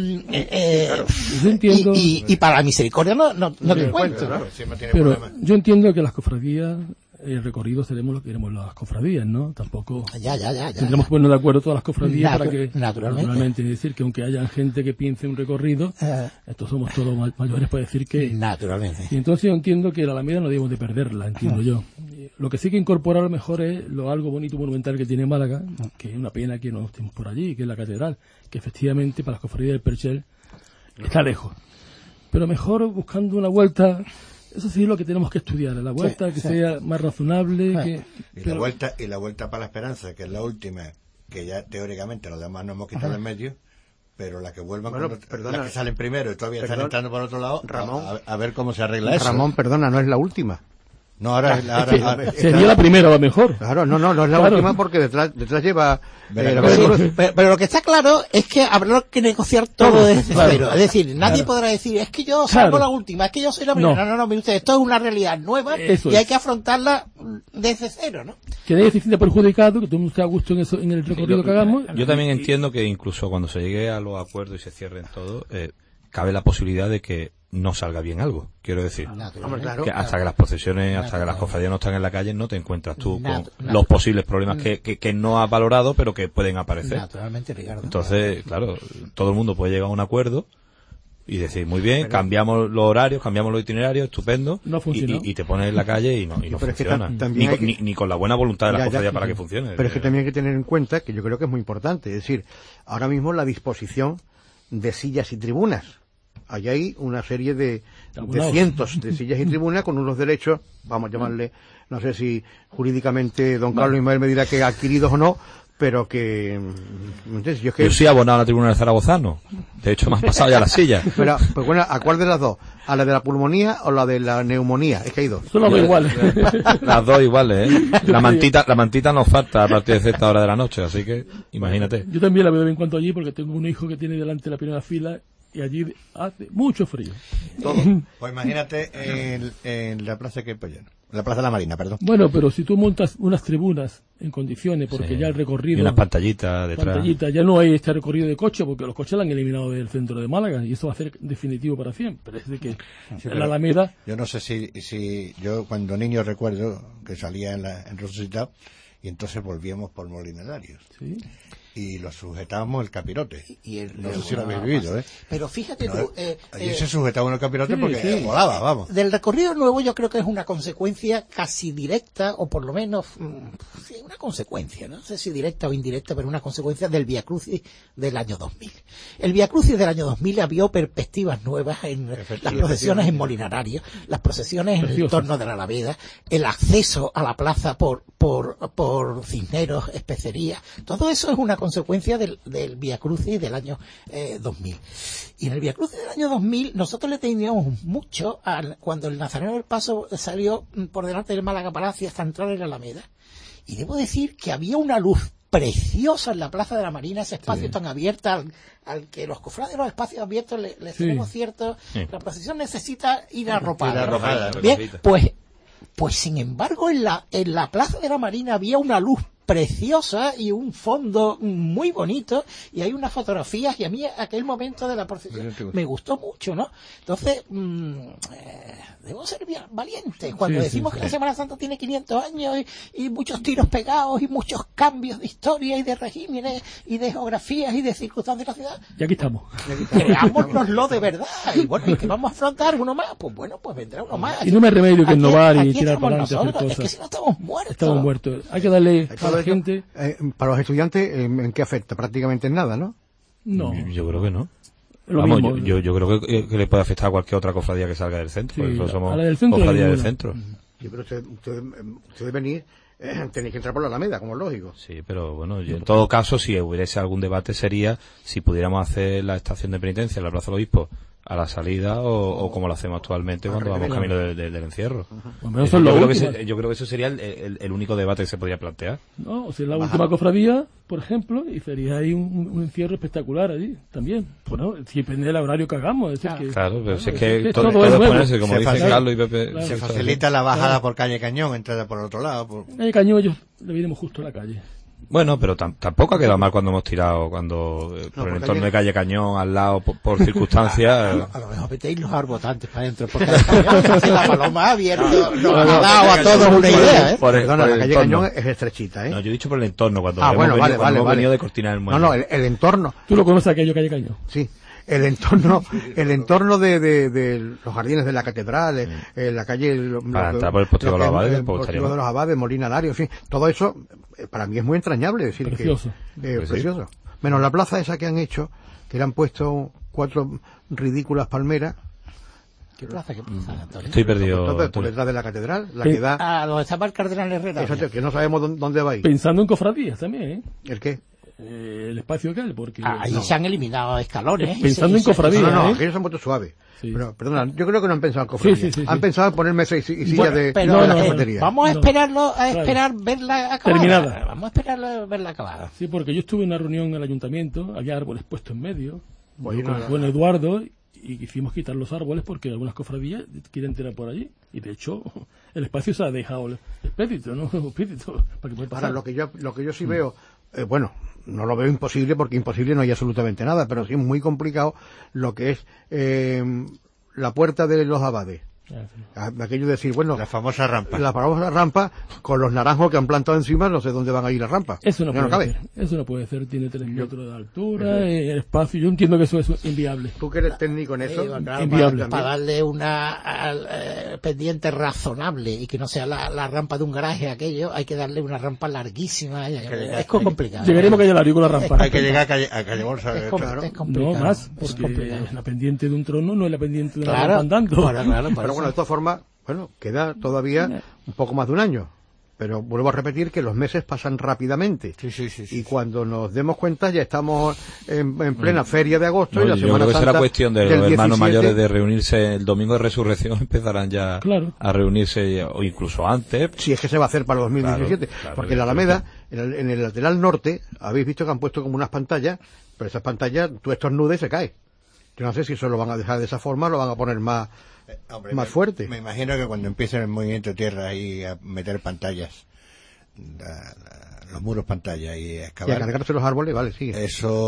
Speaker 4: y para la Misericordia no te encuentro, ¿no?
Speaker 3: Pero yo entiendo que las cofradías, el recorrido seremos lo que queremos las cofradías, ¿no? Tampoco
Speaker 4: ya.
Speaker 3: Tendremos que ponernos de acuerdo todas las cofradías para que
Speaker 4: naturalmente
Speaker 3: es decir, que aunque haya gente que piense un recorrido, estos somos todos mayores para decir que
Speaker 4: naturalmente.
Speaker 3: Y entonces yo entiendo que la Alameda no debemos de perderla, entiendo yo. Lo que sí que incorporar a lo mejor es algo bonito monumental que tiene Málaga, que es una pena que no estemos por allí, que es la catedral, que efectivamente para las cofradías del Perchel está lejos, pero mejor buscando una vuelta. Eso sí es lo que tenemos que estudiar, la vuelta que sea más razonable.
Speaker 5: Y la vuelta para la Esperanza, que es la última, que ya teóricamente los demás no hemos quitado en medio, pero la que vuelvan, las que salen primero y todavía están entrando por otro lado, Ramón, a ver cómo se arregla eso.
Speaker 2: Ramón, perdona, no es la última.
Speaker 5: No, ahora
Speaker 3: sería la primera o la mejor.
Speaker 2: Claro, no es la última porque detrás lleva...
Speaker 4: pero lo que está claro es que habrá que negociar todo desde cero. Es decir, nadie podrá decir, es que yo salgo la última, es que yo soy la primera. No, mire usted, esto es una realidad nueva y hay que afrontarla desde cero, ¿no?
Speaker 3: Que nadie se sienta perjudicado, que todo el mundo esté a gusto en el recorrido que hagamos.
Speaker 6: Yo también entiendo que incluso cuando se llegue a los acuerdos y se cierren todo, cabe la posibilidad de que no salga bien algo, quiero decir, que hasta que las procesiones, hasta que las cofradías no están en la calle, no te encuentras tú con los posibles problemas que no has valorado, pero que pueden aparecer.
Speaker 4: Naturalmente, Ricardo.
Speaker 6: Entonces, claro, todo el mundo puede llegar a un acuerdo y decir, muy bien, cambiamos los horarios, cambiamos los itinerarios, estupendo, y te pones en la calle y no funciona. Ni con la buena voluntad de las cofradías para que funcione.
Speaker 2: Pero es que también hay que tener en cuenta, que yo creo que es muy importante, es decir, ahora mismo la disposición de sillas y tribunas. Allí hay una serie de cientos de sillas y tribunas con unos derechos, vamos a llamarle, no sé si jurídicamente don Carlos Ismael me dirá que adquiridos o no, pero que
Speaker 6: yo soy abonado a la tribuna del zaragozano, de hecho me has pasado ya la silla.
Speaker 2: Pero, pues bueno, ¿a cuál de las dos? ¿A la de la pulmonía o la de la neumonía? Es que hay dos.
Speaker 3: Son las dos iguales.
Speaker 6: Las dos iguales, la mantita nos falta a partir de cierta hora de la noche, así que imagínate.
Speaker 3: Yo también la veo de vez en cuando allí porque tengo un hijo que tiene delante la primera fila y allí hace mucho frío.
Speaker 5: Todo. Pues imagínate en la plaza que Pollano. La Plaza de la Marina, perdón.
Speaker 3: Bueno, pero si tú montas unas tribunas en condiciones, porque ya el recorrido...
Speaker 6: Y unas pantallitas detrás.
Speaker 3: Ya no hay este recorrido de coche, porque los coches la han eliminado del centro de Málaga, y eso va a ser definitivo para siempre. Es de que la Alameda...
Speaker 5: Yo no sé si yo cuando niño recuerdo que salía en Resucitado, y entonces volvíamos por Molinarios.
Speaker 3: Sí.
Speaker 5: Y lo sujetábamos el capirote. No sé si lo habéis vivido, ¿eh?
Speaker 4: Pero fíjate tú...
Speaker 5: allí se sujetaba en el capirote porque volaba, vamos.
Speaker 4: Del recorrido nuevo yo creo que es una consecuencia casi directa, o por lo menos, sí, una consecuencia, no sé si directa o indirecta, pero una consecuencia del Vía Crucis del año 2000. El Vía Crucis del año 2000 abrió perspectivas nuevas en las procesiones en Molinarios, las procesiones en el entorno de la Alameda, el acceso a la plaza por Cisneros, Especería. Todo eso es una consecuencia del Vía Crucis del año 2000. Y en el Vía Crucis del año 2000 nosotros le teníamos mucho cuando el Nazareno del Paso salió por delante del Málaga Palacio hasta entrar en la Alameda. Y debo decir que había una luz preciosa en la Plaza de la Marina, ese espacio tan abierto al que los cofrades de los espacios abiertos le tenemos cierto... La procesión necesita ir arropada. Bien, pues sin embargo en la Plaza de la Marina había una luz preciosa y un fondo muy bonito, y hay unas fotografías, y a mí aquel momento de la procesión me gustó mucho, ¿no? Entonces, debo ser bien valientes cuando decimos que la Semana Santa tiene 500 años y muchos tiros pegados y muchos cambios de historia y de regímenes y de geografías y de circunstancias de la ciudad.
Speaker 3: Y aquí estamos.
Speaker 4: Creámonoslo de verdad. Y bueno, ¿y que vamos a afrontar uno más? Pues bueno, pues vendrá uno más.
Speaker 3: Y no me remedio que innovar y tirar para adelante hacer cosas.
Speaker 4: Es que si no estamos muertos.
Speaker 3: Estamos muertos. Hay que darle a la gente...
Speaker 2: para los estudiantes, ¿en qué afecta? Prácticamente en nada, ¿no?
Speaker 3: No.
Speaker 6: Yo creo que no.
Speaker 3: Vamos,
Speaker 6: yo creo que le puede afectar a cualquier otra cofradía que salga del centro.
Speaker 3: Sí,
Speaker 6: porque somos
Speaker 3: centro
Speaker 6: cofradía del centro.
Speaker 2: Sí, pero ustedes venís, tenéis que entrar por la Alameda, como es lógico.
Speaker 6: Sí, pero bueno, en todo caso, si hubiese algún debate sería si pudiéramos hacer la estación de penitencia en la Plaza del Obispo a la salida o como lo hacemos actualmente cuando vamos camino del encierro. Yo creo que eso sería el único debate que se podría plantear.
Speaker 3: No, o sea, la última cofradía, por ejemplo, y sería ahí un encierro espectacular allí también. Bueno, depende del horario que hagamos. Es decir,
Speaker 6: claro, pero si es que todo es ponerse, como dicen Carlos y Pepe.
Speaker 5: Se facilita la bajada por calle Cañón, entrada por el otro lado.
Speaker 3: Calle Cañón ellos le vinimos justo a la calle.
Speaker 6: Bueno, pero tampoco ha quedado mal cuando hemos tirado, por el entorno de calle Cañón, al lado, por circunstancias.
Speaker 4: A lo mejor metéis los arbotantes para adentro, porque la paloma ha abierto, nos ha dado a todos una idea, ¿eh?
Speaker 2: Perdona, la calle Cañón es estrechita, ¿eh?
Speaker 6: No, yo he dicho por el entorno, cuando
Speaker 2: hemos
Speaker 6: venido de Cortina del Muelle.
Speaker 2: No, el entorno.
Speaker 3: ¿Tú lo conoces aquello, calle Cañón?
Speaker 2: Sí. El entorno de los jardines de la catedral, la calle...
Speaker 6: Para entrar por el Postigo de los Abades,
Speaker 2: el Postigo de los Abades, Molinarios, en fin, todo eso, para mí es muy entrañable. Decir
Speaker 3: precioso.
Speaker 2: Precioso. Menos la plaza esa que han hecho, que le han puesto 4 ridículas palmeras.
Speaker 4: ¿Qué plaza, Antonio?
Speaker 6: Estoy perdido.
Speaker 2: Por detrás de la catedral, la que da...
Speaker 4: donde estaba el cardenal Herrera.
Speaker 2: Exacto, que no sabemos dónde va a ir.
Speaker 3: Pensando en cofradías también, ¿eh?
Speaker 2: ¿El qué?
Speaker 3: El espacio aquel, porque...
Speaker 4: ahí se han eliminado escalones.
Speaker 3: Pensando en cofradías.
Speaker 2: No, aquellos se han puesto suaves.
Speaker 3: Sí.
Speaker 2: Pero, perdona, yo creo que no han pensado en cofradías. Han pensado en poner mesas y sillas de
Speaker 4: la
Speaker 2: cafetería.
Speaker 4: Vamos a esperar verla acabada.
Speaker 3: Terminada.
Speaker 4: Vamos a esperar verla acabada.
Speaker 3: Sí, porque yo estuve en una reunión en el ayuntamiento, había árboles puestos en medio,
Speaker 2: con
Speaker 3: Eduardo, y hicimos quitar los árboles porque algunas cofradías quieren tirar por allí. Y de hecho, el espacio se ha dejado expedito, ¿no? Para que pueda pasar.
Speaker 2: Ahora, lo que yo sí veo, bueno, no lo veo imposible porque imposible no hay absolutamente nada, pero sí es muy complicado lo que es la puerta de los abades. Aquello de decir, bueno,
Speaker 5: la famosa rampa.
Speaker 2: La famosa rampa con los naranjos que han plantado encima, no sé dónde van a ir las rampas.
Speaker 3: Eso no puede ser. Eso no puede ser. Tiene 3 metros de altura, el espacio. Yo entiendo que eso es inviable.
Speaker 2: Tú que eres técnico en eso,
Speaker 3: inviable.
Speaker 4: Para darle una pendiente razonable y que no sea la rampa de un garaje aquello, hay que darle una rampa larguísima. Es complicado.
Speaker 3: Llegaremos a calle largo con la rampa.
Speaker 5: Hay que llegar a calle Bolsa.
Speaker 4: Es complicado.
Speaker 3: No más, porque la pendiente de un trono no es la pendiente de una rampa andando.
Speaker 2: Pero bueno, de todas formas, queda todavía un poco más de un año. pero vuelvo a repetir que los meses pasan rápidamente.
Speaker 5: Sí.
Speaker 2: Y cuando nos demos cuenta ya estamos en plena feria de agosto y la Semana
Speaker 6: Santa. Yo creo que será cuestión de los hermanos
Speaker 2: 17,
Speaker 6: mayores de reunirse el domingo de Resurrección, empezarán ya a reunirse, o incluso antes.
Speaker 2: Si es que se va a hacer para 2017. Claro, porque en la Alameda, en el lateral norte, habéis visto que han puesto como unas pantallas, pero esas pantallas tú estornudas y se cae. Yo no sé si eso lo van a dejar de esa forma o lo van a poner más fuerte.
Speaker 5: Me imagino que cuando empiecen el movimiento de tierra ahí a meter pantallas, los muros pantalla y a excavar.
Speaker 2: Y a cargarse los árboles, vale, sigue.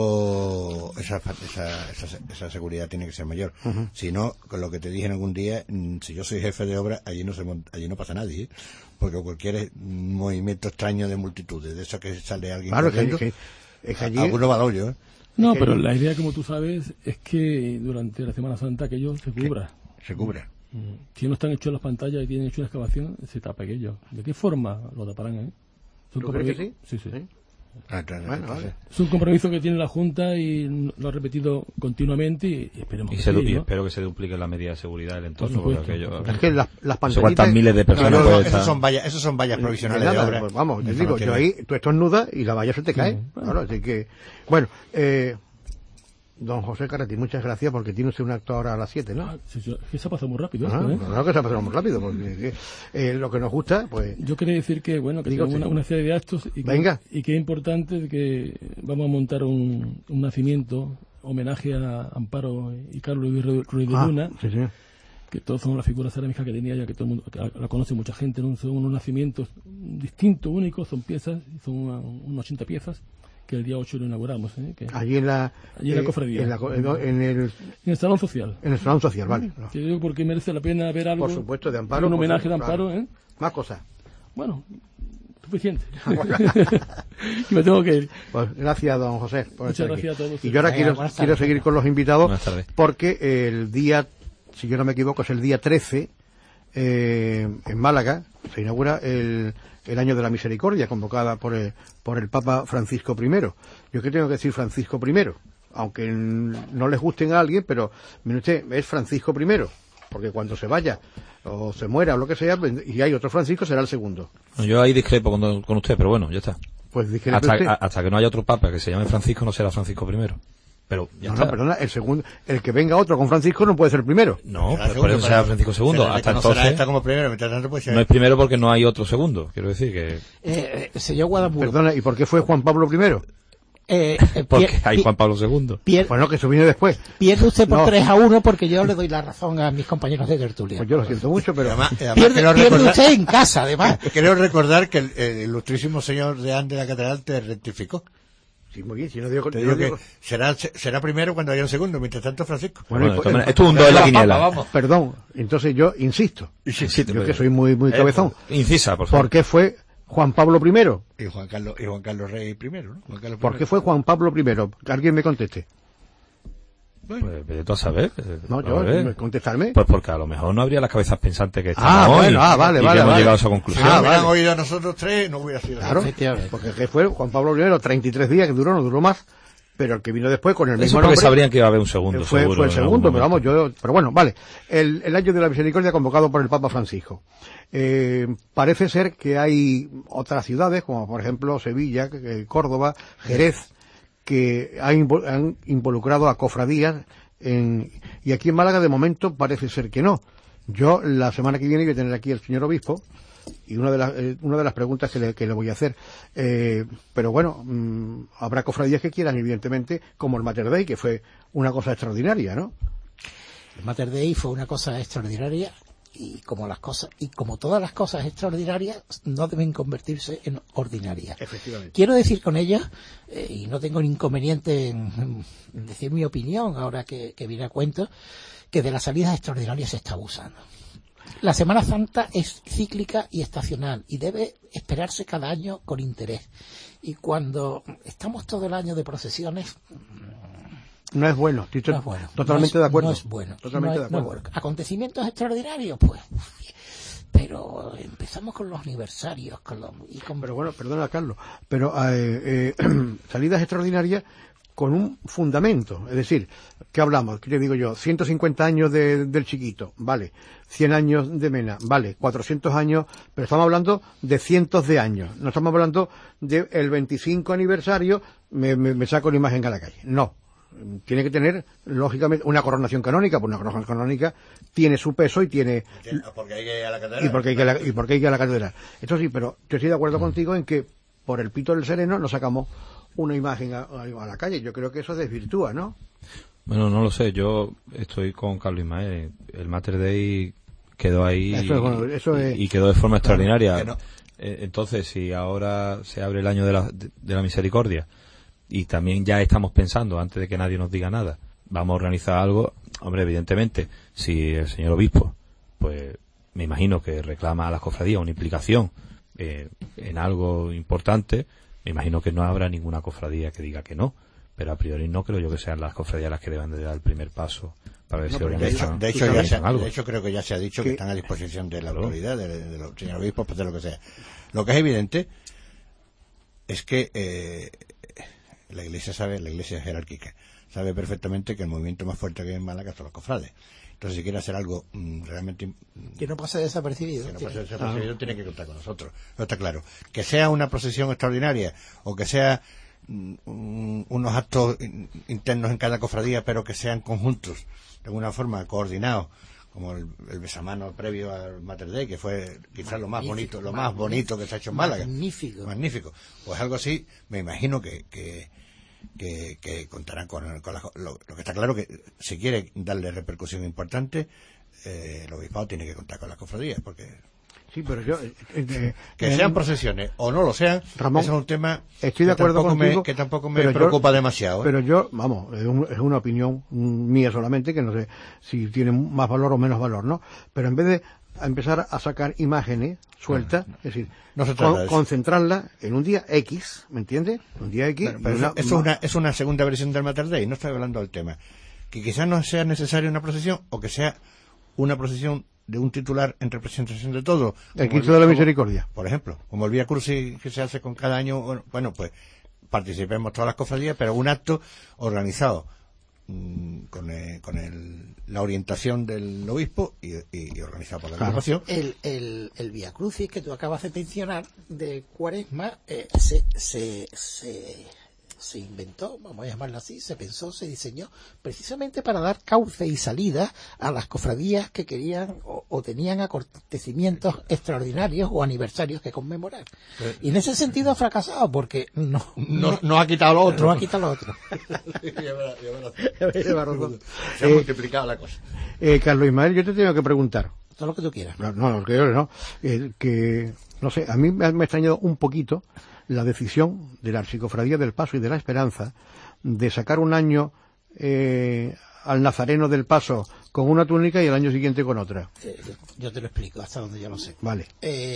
Speaker 5: Esa seguridad tiene que ser mayor. Si no, con lo que te dije en algún día, si yo soy jefe de obra, allí no pasa nadie, porque cualquier movimiento extraño de multitudes, de eso que sale alguien corriendo,
Speaker 2: es que allí...
Speaker 5: alguno va al hoyo, ¿eh?
Speaker 3: No, pero la idea, como tú sabes, es que durante la Semana Santa aquello se cubra.
Speaker 5: Se cubra.
Speaker 3: Si no están hechos las pantallas y tienen hecho una excavación, se tapa aquello. ¿De qué forma lo taparán,
Speaker 2: ¿Tú crees que sí?
Speaker 3: Sí.
Speaker 5: Bueno, vale.
Speaker 3: Es un compromiso que tiene la Junta y lo ha repetido continuamente y esperemos que
Speaker 6: y espero que se duplique la medida de seguridad del entorno.
Speaker 2: Es que las pantallitas...
Speaker 6: ¿Cuántas miles de personas
Speaker 5: esos son vallas provisionales de obra.
Speaker 2: Pues vamos, te digo, yo ahí, tú estornudas y la valla se te cae. Claro, así que... Bueno, don José Carretti, muchas gracias, porque tiene usted un acto ahora a las 7, ¿no?
Speaker 3: Que se ha pasado muy rápido.
Speaker 2: Claro que se ha pasado muy rápido, porque lo que nos gusta, pues...
Speaker 3: Yo quería decir que, bueno, que tenemos una serie de actos y que es importante que vamos a montar un nacimiento, homenaje a Amparo y Carlos Ruiz de Luna, que todos son las figuras cerámicas que tenía ya, que todo el mundo la conoce mucha gente, ¿no? Son unos nacimientos distintos, únicos, son piezas, son unas 80 piezas, que el día 8 lo inauguramos.
Speaker 2: Allí en la
Speaker 3: cofradía.
Speaker 2: En el
Speaker 3: Salón Social.
Speaker 2: En el Salón Social, vale.
Speaker 3: Que digo porque merece la pena ver algo.
Speaker 2: Por supuesto, de Amparo.
Speaker 3: Un homenaje de Amparo,
Speaker 2: claro. Más cosas.
Speaker 3: Bueno, suficiente. Y me tengo que ir.
Speaker 2: Pues gracias, don José.
Speaker 3: Muchas gracias a todos.
Speaker 2: Y yo ahora quiero seguir con los invitados, porque el día, si yo no me equivoco, es el día 13, en Málaga, se inaugura el año de la misericordia, convocada por el Papa Francisco I. Yo qué tengo que decir Francisco I, aunque no les gusten a alguien, pero mire usted, es Francisco I, porque cuando se vaya o se muera o lo que sea, y hay otro Francisco, será el segundo.
Speaker 6: Yo ahí discrepo con usted, pero bueno, ya está.
Speaker 2: Pues
Speaker 6: hasta que no haya otro Papa que se llame Francisco, no será Francisco I. Pero
Speaker 2: no, perdona, el segundo, el que venga otro con Francisco no puede ser primero.
Speaker 6: No, por eso será Francisco II. Hasta entonces
Speaker 5: está como primero, mientras tanto puede ser.
Speaker 6: No es primero porque no hay otro segundo, quiero decir que...
Speaker 4: Señor Guadamuro.
Speaker 2: Perdona, ¿y por qué fue Juan Pablo I?
Speaker 6: Porque hay Juan Pablo II.
Speaker 2: Bueno, que eso vino después.
Speaker 4: Pierde usted por 3-1 porque yo le doy la razón a mis compañeros de tertulia.
Speaker 2: Pues yo lo siento mucho, pero...
Speaker 5: Además,
Speaker 4: pierde usted en casa, además.
Speaker 5: Quiero recordar que el ilustrísimo señor deán de la catedral te rectificó.
Speaker 2: Sí, muy bien, si no digo,
Speaker 5: que será primero cuando haya un segundo, mientras tanto Francisco.
Speaker 6: Bueno, esto es un 2 en la quiniela.
Speaker 2: Perdón, entonces yo insisto. Yo que soy muy cabezón.
Speaker 6: Incisa, por favor.
Speaker 2: ¿Por qué fue Juan Pablo I?
Speaker 5: Y Juan Carlos Rey primero, ¿no?
Speaker 2: ¿Por qué fue Juan Pablo I? Que alguien me conteste.
Speaker 6: Pues vete tú a saber.
Speaker 2: No, contestarme.
Speaker 6: Pues porque a lo mejor no habría las cabezas pensantes que están hoy.
Speaker 2: Vale.
Speaker 6: Y que hemos llegado a esa conclusión.
Speaker 5: Si hubieran oído a nosotros tres, no hubiera sido.
Speaker 2: Claro, porque fue Juan Pablo I, 33 días, que no duró más, pero el que vino después con el mismo nombre...
Speaker 6: sabrían que iba a haber un segundo,
Speaker 2: fue
Speaker 6: seguro.
Speaker 2: Fue el segundo, pero vamos, pero bueno, vale. El año de la misericordia convocado por el Papa Francisco. Parece ser que hay otras ciudades, como por ejemplo Sevilla, Córdoba, Jerez, que han involucrado a cofradías y aquí en Málaga de momento parece ser que no. Yo la semana que viene voy a tener aquí al señor obispo y una de las preguntas que le voy a hacer, pero bueno, habrá cofradías que quieran, evidentemente, como el Mater Dei, que fue una cosa extraordinaria, ¿no?
Speaker 4: El Mater Dei fue una cosa extraordinaria y como todas las cosas extraordinarias no deben convertirse en ordinarias.
Speaker 2: Efectivamente.
Speaker 4: Quiero decir con ello, y no tengo inconveniente en decir mi opinión ahora que viene a cuento, que de las salidas extraordinarias se está abusando. La Semana Santa es cíclica y estacional y debe esperarse cada año con interés. Y cuando estamos todo el año de procesiones...
Speaker 2: No es bueno, totalmente de acuerdo.
Speaker 4: No es bueno.
Speaker 2: Totalmente de acuerdo.
Speaker 4: ¿Acontecimientos extraordinarios? Pues... Pero empezamos con los aniversarios. Pero
Speaker 2: bueno, perdona, Carlos, pero salidas extraordinarias con un fundamento. Es decir, ¿qué hablamos? ¿Qué te digo yo? 150 años del Chiquito, vale. 100 años de Mena, vale. 400 años, pero estamos hablando de cientos de años. No estamos hablando del 25 aniversario, me saco la imagen a la calle. No. Tiene que tener, lógicamente, una coronación canónica, porque una coronación canónica tiene su peso y tiene...
Speaker 5: Porque hay que ir a la catedral.
Speaker 2: Y porque hay que ir a la catedral. Esto sí, pero yo estoy de acuerdo contigo en que por el pito del sereno nos sacamos una imagen a la calle. Yo creo que eso desvirtúa, ¿no?
Speaker 6: Bueno, no lo sé. Yo estoy con Carlos Ismael. El Mater Dei quedó ahí y quedó de forma extraordinaria. No. Entonces, si ahora se abre el año de la misericordia y también ya estamos pensando, antes de que nadie nos diga nada, vamos a organizar algo, hombre, evidentemente, si el señor obispo, pues me imagino que reclama a las cofradías una implicación en algo importante, me imagino que no habrá ninguna cofradía que diga que no, pero a priori no creo yo que sean las cofradías las que deben de dar el primer paso para ver si organizan algo.
Speaker 5: De hecho, creo que ya se ha dicho que están a disposición de la autoridad, de los señores obispos, pues de lo que sea. Lo que es evidente es que la Iglesia es jerárquica, sabe perfectamente que el movimiento más fuerte que hay en Málaga son los cofrades. Entonces, si quiere hacer algo realmente...
Speaker 4: Que no pase desapercibido.
Speaker 5: Tiene que contar con nosotros. No está claro. Que sea una procesión extraordinaria o que sea unos actos internos en cada cofradía, pero que sean conjuntos, de alguna forma coordinados, como el besamano previo al Mater Dei, que fue quizás lo más bonito que se ha hecho en Málaga. Magnífico. Pues algo así, me imagino que contarán con lo que está claro, que si quiere darle repercusión importante, el obispado tiene que contar con las cofradías, porque
Speaker 2: sí, pero yo
Speaker 5: que sean procesiones o no lo sean,
Speaker 2: Ramón,
Speaker 5: eso es un tema
Speaker 2: estoy de acuerdo contigo,
Speaker 5: que tampoco me preocupa demasiado.
Speaker 2: Pero yo, vamos, es una opinión mía solamente, que no sé si tiene más valor o menos valor, ¿no? Pero en vez de empezar a sacar imágenes sueltas, es decir, concentrarla en un día X, ¿me entiendes? Un día X.
Speaker 5: Pero es una segunda versión del Mater Dei, no estoy hablando del tema. Que quizás no sea necesaria una procesión, o que sea una procesión de un titular en representación de todo.
Speaker 2: El Cristo de la Misericordia.
Speaker 5: Por ejemplo, como el Vía Crucis que se hace con cada año, bueno, pues participemos todas las cofradías, pero un acto organizado con la orientación del obispo y organizado por la agrupación.
Speaker 4: El Vía Crucis que tú acabas de mencionar de Cuaresma se inventó, vamos a llamarlo así, se pensó, se diseñó precisamente para dar cauce y salida a las cofradías que querían o tenían acontecimientos extraordinarios o aniversarios que conmemorar. Y en ese sentido ha fracasado porque no ha quitado lo otro. No ha quitado lo otro.
Speaker 5: Se ha multiplicado la cosa.
Speaker 2: Carlos Ismael, yo te tengo que preguntar.
Speaker 4: Todo lo que tú quieras.
Speaker 2: No sé, a mí me ha extrañado un poquito la decisión de la Archicofradía del Paso y de la Esperanza de sacar un año al Nazareno del Paso con una túnica y el año siguiente con otra.
Speaker 4: Yo te lo explico hasta donde yo lo sé.
Speaker 2: Vale.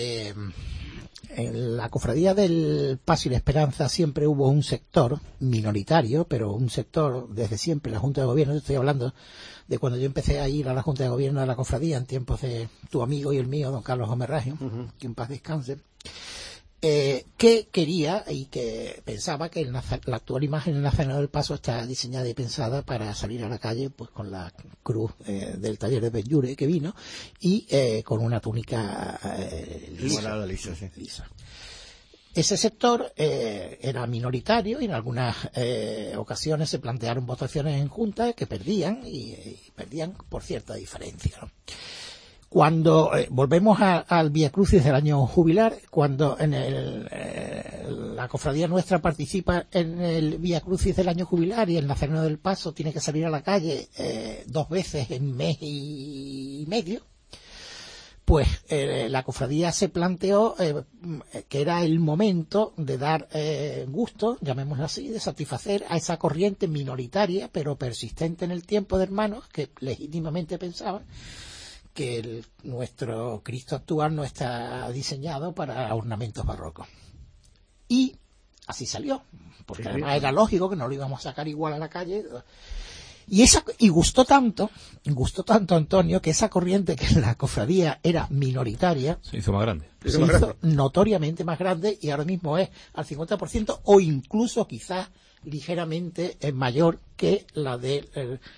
Speaker 4: En la Cofradía del Paso y la Esperanza siempre hubo un sector minoritario, pero un sector desde siempre, la Junta de Gobierno. Yo estoy hablando de cuando yo empecé a ir a la Junta de Gobierno de la Cofradía en tiempos de tu amigo y el mío, don Carlos Gómez Raggio, que en paz descanse. Que quería y que pensaba que la actual imagen del Nazareno del Paso está diseñada y pensada para salir a la calle pues con la cruz del taller de Benlliure que vino y con una túnica lisa. Ese sector era minoritario y en algunas ocasiones se plantearon votaciones en junta que perdían y perdían por cierta diferencia, ¿no? Cuando volvemos al Vía Crucis del año jubilar, cuando la cofradía nuestra participa en el Vía Crucis del año jubilar y el Nazareno del Paso tiene que salir a la calle 2 veces en mes y medio, pues la cofradía se planteó que era el momento de dar gusto, llamémoslo así, de satisfacer a esa corriente minoritaria pero persistente en el tiempo de hermanos que legítimamente pensaban que nuestro Cristo actual no está diseñado para ornamentos barrocos. Y así salió, porque además era lógico que no lo íbamos a sacar igual a la calle. Y gustó tanto, Antonio, que esa corriente que en la cofradía era minoritaria
Speaker 6: se hizo más grande.
Speaker 4: Notoriamente más grande y ahora mismo es al 50% o incluso quizás ligeramente mayor que la de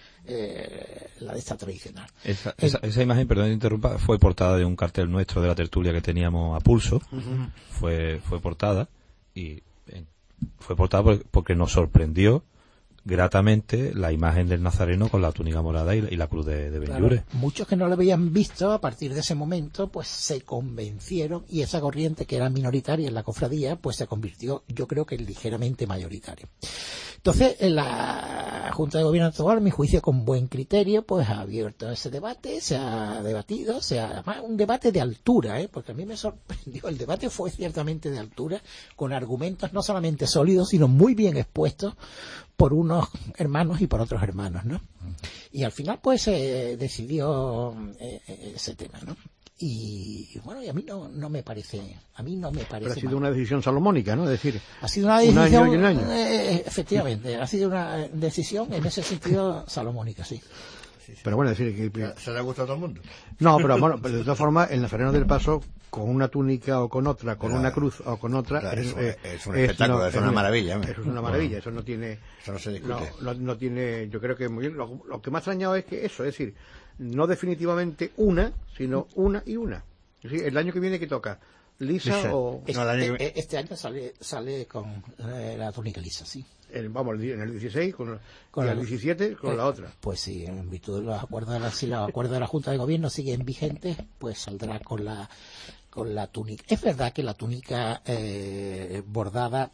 Speaker 4: esta tradicional.
Speaker 6: Esa imagen, perdón que interrumpa, fue portada de un cartel nuestro de la tertulia que teníamos a pulso. Fue portada y fue portada porque nos sorprendió gratamente la imagen del Nazareno con la túnica morada y la cruz de Benlliure.
Speaker 4: Claro, muchos que no lo habían visto, a partir de ese momento, pues se convencieron, y esa corriente que era minoritaria en la cofradía, pues se convirtió, yo creo que ligeramente mayoritaria. Entonces, la Junta de Gobierno actual, a mi juicio, con buen criterio, pues ha abierto ese debate, se ha debatido, además un debate de altura, porque a mí me sorprendió, el debate fue ciertamente de altura, con argumentos no solamente sólidos, sino muy bien expuestos por unos hermanos y por otros hermanos, ¿no? Y al final, pues, se decidió ese tema, ¿no? Y bueno, y a mí no me parece. Pero
Speaker 2: ha sido una decisión salomónica, ¿no? Es decir,
Speaker 4: ha sido una decisión,
Speaker 2: un año y un año.
Speaker 4: Efectivamente, ha sido una decisión en ese sentido salomónica, sí.
Speaker 2: Pero bueno, decir que
Speaker 5: ¿se le ha gustado a todo el mundo?
Speaker 2: No, pero bueno, de todas formas, el Nazareno del Paso, con una túnica o con otra, con una cruz o con otra,
Speaker 5: claro, es un espectáculo, es una maravilla.
Speaker 2: Eso es una maravilla, eso no tiene.
Speaker 5: Eso no se discute.
Speaker 2: No tiene, yo creo que muy bien. Lo que me ha extrañado es que eso, es decir, no definitivamente una, sino una y una. Es decir, el año que viene, ¿qué toca? ¿Lisa o...?
Speaker 4: Este año sale con la túnica lisa, sí.
Speaker 2: En el 16, con el 17, con la otra.
Speaker 4: Pues sí, en virtud de los acuerdos de la Junta de Gobierno siguen vigentes, pues saldrá con la túnica. Es verdad que la túnica bordada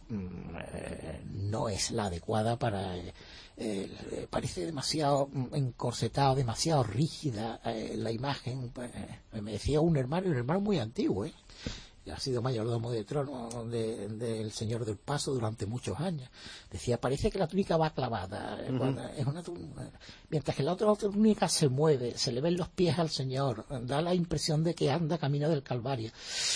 Speaker 4: no es la adecuada para... parece demasiado encorsetado, demasiado rígida la imagen. Me decía un hermano muy antiguo, ha sido mayordomo de trono del Señor del Paso durante muchos años. Decía, parece que la túnica va clavada. Es mientras que la otra túnica se mueve, se le ven los pies al Señor, da la impresión de que anda camino del Calvario.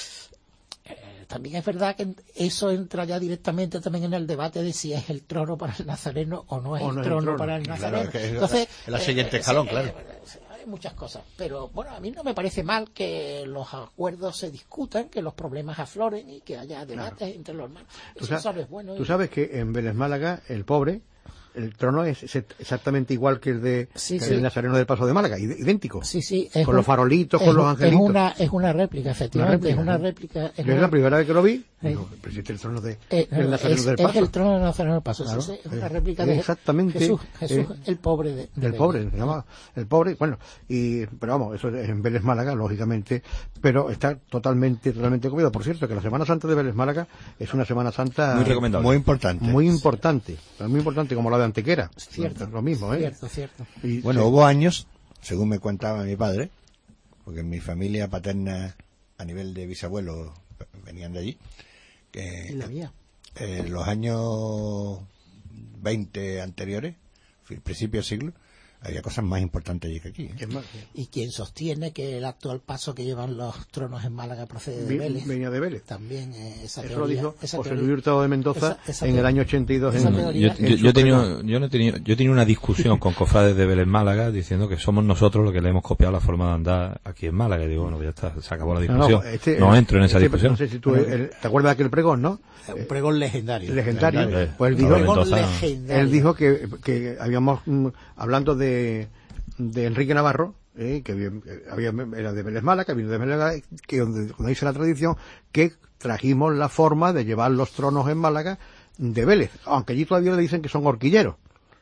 Speaker 4: También es verdad que eso entra ya directamente también en el debate de si es el trono para el Nazareno o no es el trono para el Nazareno.
Speaker 5: Claro,
Speaker 4: entonces,
Speaker 5: es la siguiente escalón, claro.
Speaker 4: Hay muchas cosas, pero bueno, a mí no me parece mal que los acuerdos se discutan, que los problemas afloren y que haya debates entre los hermanos. Eso es bueno.
Speaker 2: Tú sabes que en Vélez Málaga, el trono es exactamente igual que el del Nazareno del Paso de Málaga, idéntico.
Speaker 4: Sí,
Speaker 2: con los farolitos, con los angelitos.
Speaker 4: Es una réplica, efectivamente, es una réplica.
Speaker 2: Yo es la primera vez que lo vi. Pero existe el trono del Nazareno del Paso.
Speaker 4: Es el trono del Nazareno del Paso, claro, es una réplica de Jesús, el pobre
Speaker 2: del pobre, se llama el pobre, bueno, pero vamos, eso es en Vélez Málaga, lógicamente, pero está totalmente comido. Por cierto, que la Semana Santa de Vélez Málaga es una Semana Santa
Speaker 6: muy recomendable,
Speaker 2: muy importante, como la de Antequera.
Speaker 4: Cierto,
Speaker 2: lo mismo,
Speaker 4: cierto.
Speaker 5: Y, bueno, hubo años, según me contaba mi padre, porque mi familia paterna a nivel de bisabuelos venían de allí, que en los años 20 anteriores, el principio del siglo, había cosas más importantes allí que aquí.
Speaker 4: Y quien sostiene que el actual paso que llevan los tronos en Málaga procede de Vélez.
Speaker 2: Venía de Vélez.
Speaker 4: También esa
Speaker 2: teoría.
Speaker 4: Eso lo dijo
Speaker 2: José Luis Hurtado de Mendoza en el año 82.
Speaker 6: Yo he tenido una discusión con cofrades de Vélez Málaga diciendo que somos nosotros los que le hemos copiado la forma de andar aquí en Málaga. Y digo, bueno, ya está, se acabó la discusión. No entro en esa discusión.
Speaker 2: No sé si tú te acuerdas de aquel pregón, ¿no?
Speaker 4: Un pregón legendario.
Speaker 2: Pues él dijo que habíamos, hablando de Enrique Navarro, que era de Vélez Málaga, vino de Vélez Málaga, que donde dice la tradición que trajimos la forma de llevar los tronos en Málaga de Vélez, aunque allí todavía le dicen que son horquilleros.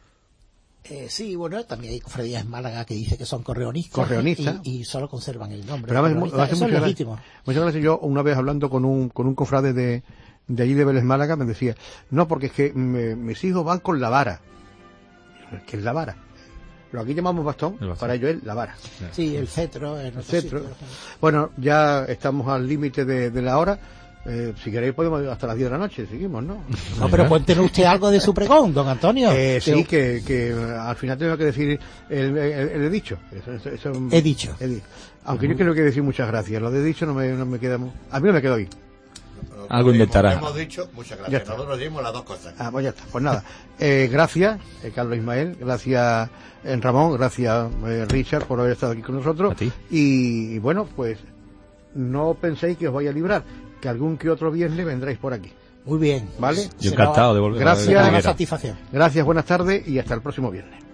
Speaker 4: Sí, bueno, también hay cofradías en Málaga que dicen que son correonistas. Y solo conservan el nombre.
Speaker 2: Pero eso es legítimo. Muchas gracias. Yo una vez hablando con un cofrade de allí de Vélez Málaga me decía, no, porque es que mis hijos van con la vara. ¿Qué es la vara? Lo aquí llamamos bastón, para ello es la vara.
Speaker 4: Sí, el cetro.
Speaker 2: El cetro. Bueno, ya estamos al límite de la hora. Si queréis podemos hasta las 10 de la noche, seguimos, ¿no?
Speaker 4: No, pero cuéntenos usted algo de su pregón, don Antonio.
Speaker 2: Sí, que al final tengo que decir el dicho.
Speaker 4: He dicho.
Speaker 2: Aunque yo creo que decir muchas gracias. Lo de dicho no me queda... A mí no me quedó bien.
Speaker 6: Algo inventará.
Speaker 5: Hemos dicho muchas gracias. Nosotros dimos las dos cosas.
Speaker 2: Pues ya está. Pues nada. Gracias, Carlos Ismael. Gracias, Ramón. Gracias, Richard, por haber estado aquí con nosotros.
Speaker 6: A ti.
Speaker 2: Y bueno, pues no penséis que os vaya a librar, que algún que otro viernes vendréis por aquí.
Speaker 4: Muy bien.
Speaker 2: ¿Vale?
Speaker 6: Yo encantado de volver.
Speaker 2: Gracias.
Speaker 4: Una satisfacción.
Speaker 2: Gracias, buenas tardes y hasta el próximo viernes.